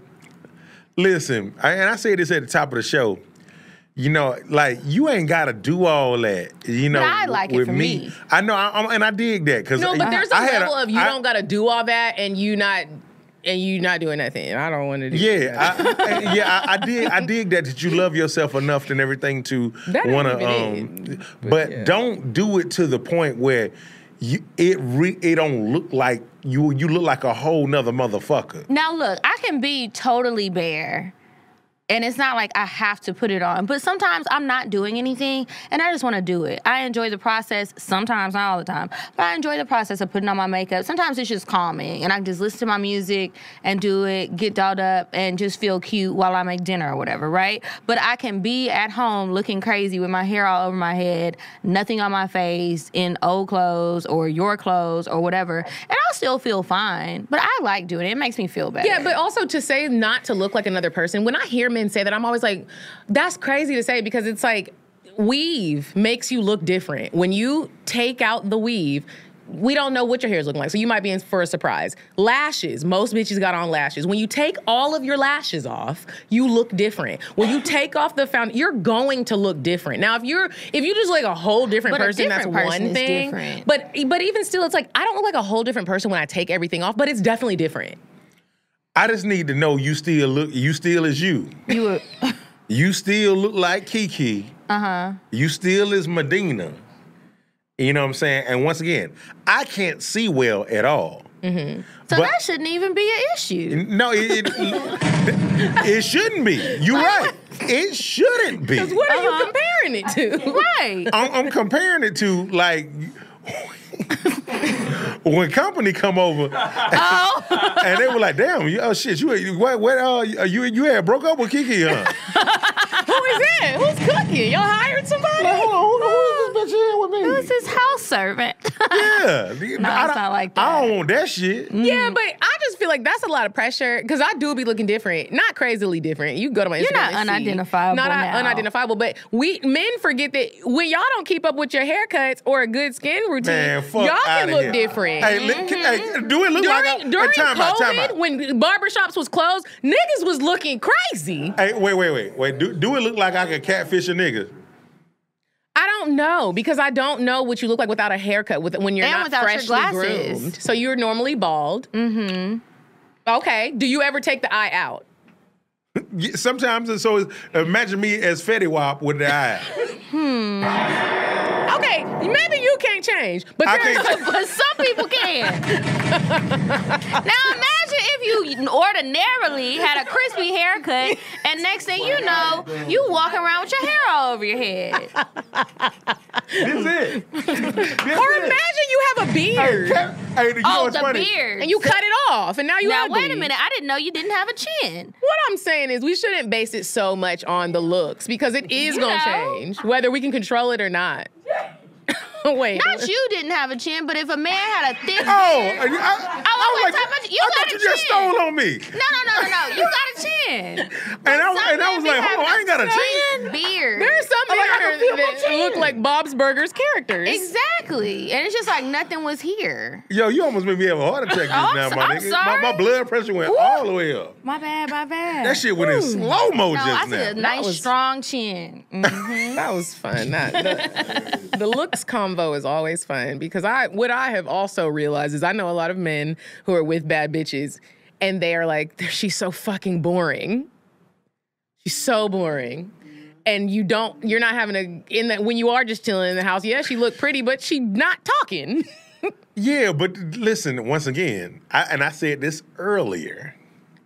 listen, I, and I say this at the top of the show. You know, like you ain't gotta do all that. You know, But I like it with for me. me. I know, I, I'm, and I dig that because No, but there's a I had level of you I- don't got to do all that, and you not, and you not doing nothing. I don't want to do. Yeah, I, I- yeah, I, I dig, I dig that that you love yourself enough and everything to That ain't want to, even um, it. but, But yeah. don't do it to the point where you it re, it don't look like you you look like a whole nother motherfucker. Now, look, I can be totally bare. And it's not like I have to put it on. But sometimes I'm not doing anything, and I just want to do it. I enjoy the process sometimes, not all the time. But I enjoy the process of putting on my makeup. Sometimes it's just calming, and I can just listen to my music and do it, get dolled up, and just feel cute while I make dinner or whatever, right? But I can be at home looking crazy with my hair all over my head, nothing on my face, in old clothes or your clothes or whatever, and I'll still feel fine. But I like doing it. It makes me feel better. Yeah, but also to say not to look like another person. When I hear men say that, I'm always like, that's crazy to say because it's like weave makes you look different. When you take out the weave, we don't know what your hair is looking like. So you might be in for a surprise. Lashes. Most bitches got on lashes. When you take all of your lashes off, you look different. When you take off the foundation, you're going to look different. Now, if you're if you just like a whole different But a person, different that's person one is thing. different. But but even still, it's like I don't look like a whole different person when I take everything off, but it's definitely different. I just need to know you still look. You still is you. You were, You still look like Kiki. uh huh. You still is Medina. You know what I'm saying? And once again, I can't see well at all. Mm-hmm. So But- that shouldn't even be an issue. No, it, it, it shouldn't be. You're right. It shouldn't be. Because what are Uh-huh. you comparing it to? Right. I'm, I'm comparing it to like when company come over Oh. and they were like, "Damn, you, oh shit, you you- what what uh you you had broke up with Kiki, huh?" Who is that? Who's cooking? Y'all hired somebody? Like, hold on, hold on, who is this bitch here with me? Who's his house servant? Yeah, No, I it's don't- not like I that. don't want that shit. Yeah, but I just feel like that's a lot of pressure because I do be looking different, not crazily different. You go to my You're Instagram not and see. unidentifiable not now. unidentifiable. But we men forget that when y'all don't keep up with your haircuts or a good skin routine, Man, fuck y'all can outta look here. different. Hey, li- can- hey, do it look during like I, during hey, time out, time COVID, out. when barbershops was closed, niggas was looking crazy. Hey, wait, wait, wait, wait. Do, do it look like I could catfish a nigga? I don't know because I don't know what you look like without a haircut with when you're And not without your freshly glasses. groomed. So you're normally bald. Mm-hmm. Okay. Do you ever take the eye out? Yeah, sometimes, and so imagine me as Fetty Wap with the eye. Okay, maybe you can't change, but I there's can't- But some people can. Now imagine if you ordinarily had a crispy haircut, and next thing you know, you walk around with your hair all over your head. This it. This or it. imagine you have a beard Hey, hey, you know Oh, what's the funny? beard. and you cut it off, and now you now ugly. wait a minute, I didn't know you didn't have a chin. What I'm saying is we shouldn't base it so much on the looks because it is You gonna know. change whether we can control it or not. Wait. Not you didn't have a chin, but if a man had a thick Oh, beard. I, I, I Oh, was wait, like, time out. You I got thought a you just chin. stole on me. No, no, no, no, no. You got a chin. And I, Some and I was men like, be hold on, I ain't got a having chin. Beard. There's some I'm like, I can men feel my that chin. look like Bob's Burgers characters. Exactly. And it's just like nothing was here. Yo, you almost made me have a heart attack just Oh, now, I'm my so- I'm nigga. My, my sorry. blood pressure went all the way up. My bad, my bad. That shit went in slow mo No, I just see a now. nice, was- strong chin. Mhm. That was fun. That, the, the looks combo is always fun because I what I have also realized is I know a lot of men who are with bad bitches and they are like, she's so fucking boring. She's so boring. And you don't, you're not having a, in that, when you are just chilling in the house, yeah, she looked pretty, but she not talking. Yeah, but listen, once again, I, and I said this earlier.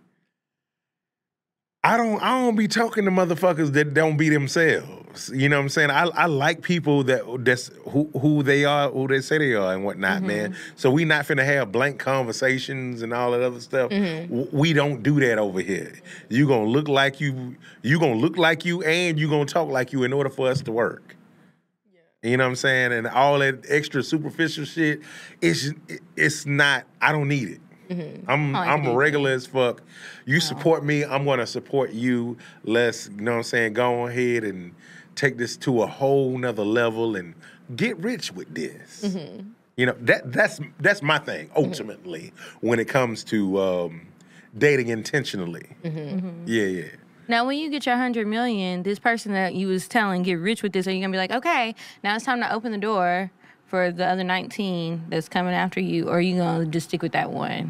I don't I don't be talking to motherfuckers that don't be themselves. You know what I'm saying? I, I like people that that's who who they are, who they say they are and whatnot, man. So we not finna have blank conversations and all that other stuff. W- We don't do that over here. You gonna look like you you gonna look like you and you gonna talk like you in order for us to work. You know what I'm saying? And all that extra superficial shit, it's it's not. I don't need it. I'm Oh, I I'm do. regular as fuck. You support me, I'm gonna support you. Let's, you know what I'm saying, go ahead and take this to a whole nother level and get rich with this. You know, that that's that's my thing ultimately when it comes to um, dating intentionally. Yeah, yeah. Now, when you get your hundred million, this person that you was telling get rich with this, are you gonna be like, okay, now it's time to open the door for the other nineteen that's coming after you, or are you gonna just stick with that one?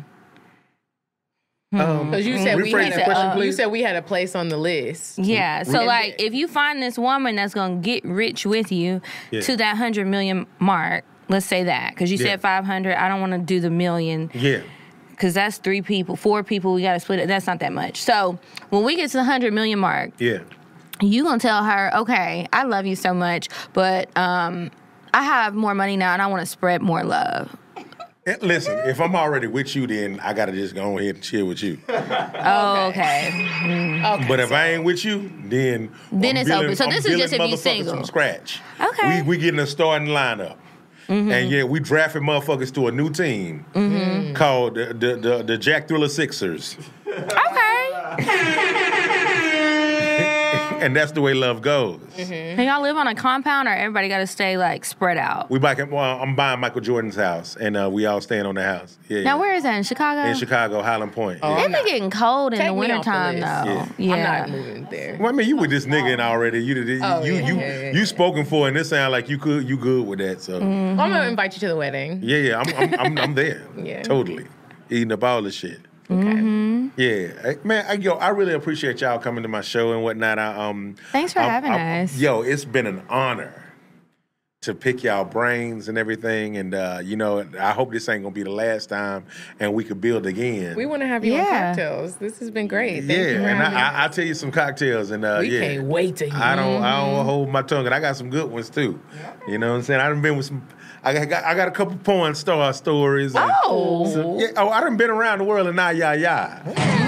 Um, Because you said we rephrase had the a, question, uh, you please. said we had a place on the list. Yeah. So, And- like, if you find this woman that's gonna get rich with you Yeah. to that hundred million mark, let's say that, because you Yeah. said five hundred. I don't want to do the million. Yeah. Because that's three people, four people. We got to split it. That's not that much. So when we get to the hundred million mark, Yeah. you gonna tell her, okay, I love you so much, but um, I have more money now, and I want to spread more love. Eh, Listen, if I'm already with you, then I gotta just go ahead and chill with you. Oh, okay. But if I ain't with you, then Then I'm it's building- open. So I'm this is just building if you motherfuckers single. from scratch. Okay. We we getting a starting lineup, and yeah, we drafting motherfuckers to a new team called the the, the the Jack Thriller Sixers. Okay. and that's the way love goes. Can y'all live on a compound or everybody got to stay like spread out? We buy, well, I'm buying Michael Jordan's house, and uh, we all staying on the house. Yeah, Now, yeah. where is that? In Chicago? In Chicago, Highland Point. Oh, Yeah. It I'm be not- getting cold in Take the me off the wintertime, list. though. Yeah. I'm not moving there. Well, I mean, you with this nigga in already. You did. Oh, you yeah, you yeah, yeah, you yeah. spoken for, and this sound like you could you good with that. So I'm gonna invite you to the wedding. yeah, yeah, I'm I'm I'm, I'm there. Yeah. Totally eating up all the shit. Okay. Yeah, Hey, man. I, yo, I really appreciate y'all coming to my show and whatnot. I, um, Thanks for I- having I- us. Yo, it's been an honor to pick y'all brains and everything, and uh, you know, I hope this ain't gonna be the last time, and we could build again. We want to have you on Yeah. cocktails. This has been great. Thank yeah, you for and having I, I, I'll tell you some cocktails, and uh, We yeah, can't wait to hear. I don't, I don't hold my tongue, and I got some good ones too. You know what I'm saying? I done been with some. I got, I got a couple porn star stories. And, Oh. some- yeah, oh, I done been around the world and nah, yeah, yeah.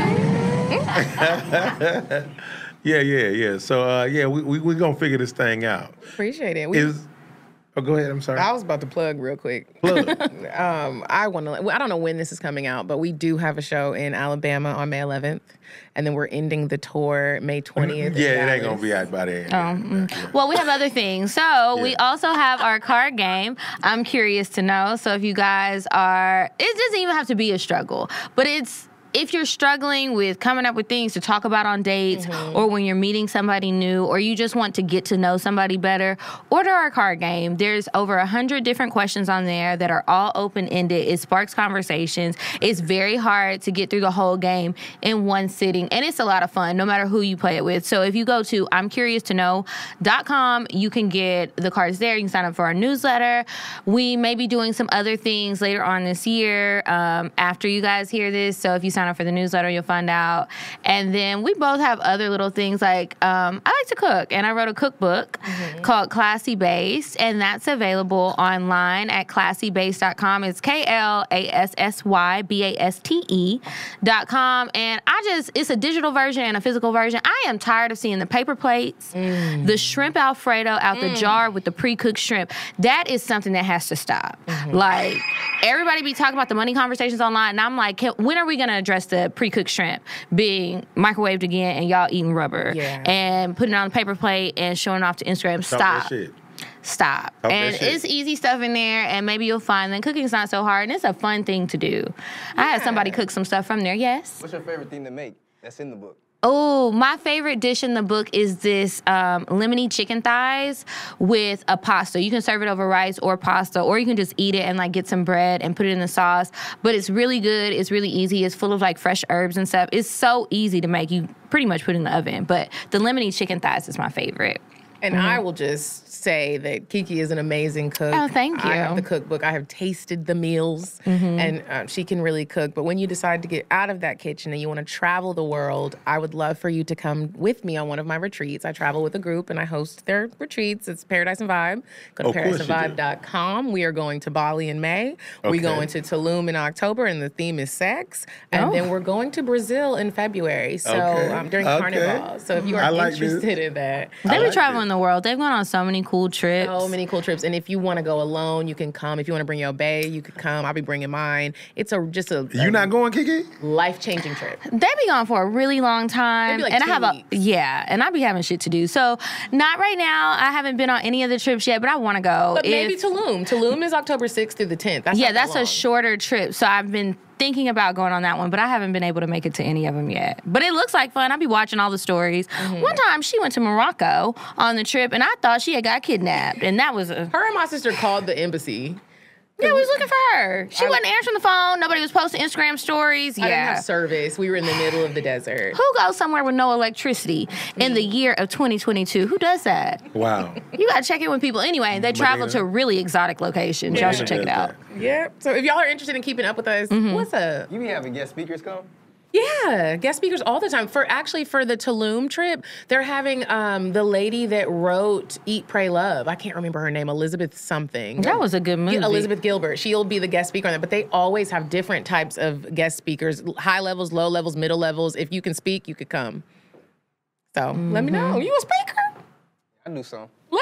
yeah, yeah, yeah. So, uh, yeah, we we we gonna figure this thing out. Appreciate it. We, Is oh, go ahead. I'm sorry. I was about to plug real quick. Plug. um, I want to. Well, I don't know when this is coming out, but we do have a show in Alabama on May eleventh, and then we're ending the tour May twentieth. Yeah, it ain't gonna be out by then. Oh, mm. Well, we have other things. So we Yeah. also have our card game. I'm curious to know. So if you guys are, it doesn't even have to be a struggle, but it's, if you're struggling with coming up with things to talk about on dates, or when you're meeting somebody new, or you just want to get to know somebody better, order our card game. There's over a hundred different questions on there that are all open-ended. It sparks conversations. It's very hard to get through the whole game in one sitting, and it's a lot of fun no matter who you play it with. So if you go to I'm curious to know dot com, you can get the cards there. You can sign up for our newsletter. We may be doing some other things later on this year um, after you guys hear this. So if you sign up for the newsletter, you'll find out. And then we both have other little things like um, I like to cook, and I wrote a cookbook called Classy Based, and that's available online at classy based dot com. It's K L A S S Y B A S T E dot com. And I just, it's a digital version and a physical version. I am tired of seeing the paper plates, the shrimp Alfredo out the jar with the pre-cooked shrimp. That is something that has to stop. Like, everybody be talking about the money conversations online, and I'm like, can, when are we going to address the pre-cooked shrimp being microwaved again and y'all eating rubber Yeah. and putting it on the paper plate and showing off to Instagram? Talk that Stop. shit. Stop. Talk that And shit. it's easy stuff in there, and maybe you'll find that cooking's not so hard, and it's a fun thing to do. I had somebody cook some stuff from there. Yes. What's your favorite thing to make that's in the book? Oh, my favorite dish in the book is this um, lemony chicken thighs with a pasta. You can serve it over rice or pasta, or you can just eat it and like get some bread and put it in the sauce. But it's really good. It's really easy. It's full of like fresh herbs and stuff. It's so easy to make. You pretty much put it in the oven. But the lemony chicken thighs is my favorite. And I will just say that Kiki is an amazing cook. Oh, thank I you. have the cookbook. I have tasted the meals, and uh, she can really cook. But when you decide to get out of that kitchen and you want to travel the world, I would love for you to come with me on one of my retreats. I travel with a group, and I host their retreats. It's Paradise and Vibe. Go to Of course paradise you and do. vibe dot com. We are going to Bali in May. Okay. We're going to Tulum in October, and the theme is sex. And Oh. then we're going to Brazil in February, so Okay. um, during Okay. Carnival. So if you are I like this. interested in that, They I be like traveling it. the world. They've gone on so many cool trips. so many cool trips. And if you want to go alone, you can come. If you want to bring your bae, you could come. I'll be bringing mine. It's a just a, You not going, Kiki? life changing trip. They be gone for a really long time, Maybe like and I two have a weeks. yeah, and I be having shit to do. So not right now. I haven't been on any of the trips yet, but I want to go. But maybe If- Tulum. Tulum is October sixth through the tenth. That's yeah, not that that's a long. shorter trip. So I've been thinking about going on that one, but I haven't been able to make it to any of them yet. But it looks like fun. I be watching all the stories. Mm-hmm. One time she went to Morocco on the trip, and I thought she had got kidnapped, and that was a. Her and my sister called the embassy. Yeah, we was looking for her. She I- wasn't answering the phone. Nobody was posting Instagram stories. I didn't Yeah. have service. We were in the middle of the desert. Who goes somewhere with no electricity in the year of twenty twenty-two? Who does that? Wow. You gotta check in with people. Anyway, they travel Medina. to really exotic locations. Y'all should check it out. Yep. So if y'all are interested in keeping up with us, Mm-hmm. what's up? You be having guest speakers come? Yeah, guest speakers all the time. For actually for the Tulum trip, they're having um, the lady that wrote Eat, Pray, Love. I can't remember her name. Elizabeth something. That was a good movie. Yeah, Elizabeth Gilbert. She'll be the guest speaker on that. But they always have different types of guest speakers: high levels, low levels, middle levels. If you can speak, you could come. So let me know. You a speaker? I do some. Let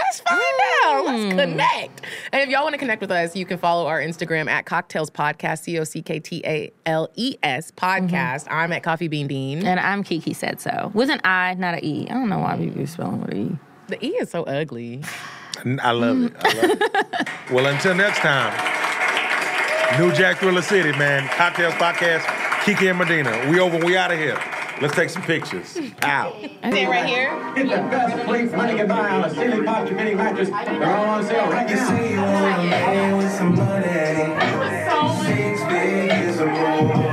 Let's find out. Let's connect. And if y'all want to connect with us, you can follow our Instagram at Cocktails Podcast, C O C K T A L E S Podcast. Mm-hmm. I'm at Coffee Bean Dean. And I'm Kiki Said So. With an I, not an E. I don't know why people be spelling with an E. The E is so ugly. I love it. I love it. Well, until next time, New Jack Thriller City, man. Cocktails Podcast, Kiki and Medina. We over, we out of here. Let's take some pictures. Out. Stand right here. It's the best place money can buy on a silly pop mini mattress. They're all on sale right now. You say you want a man with some money. Six figures or more.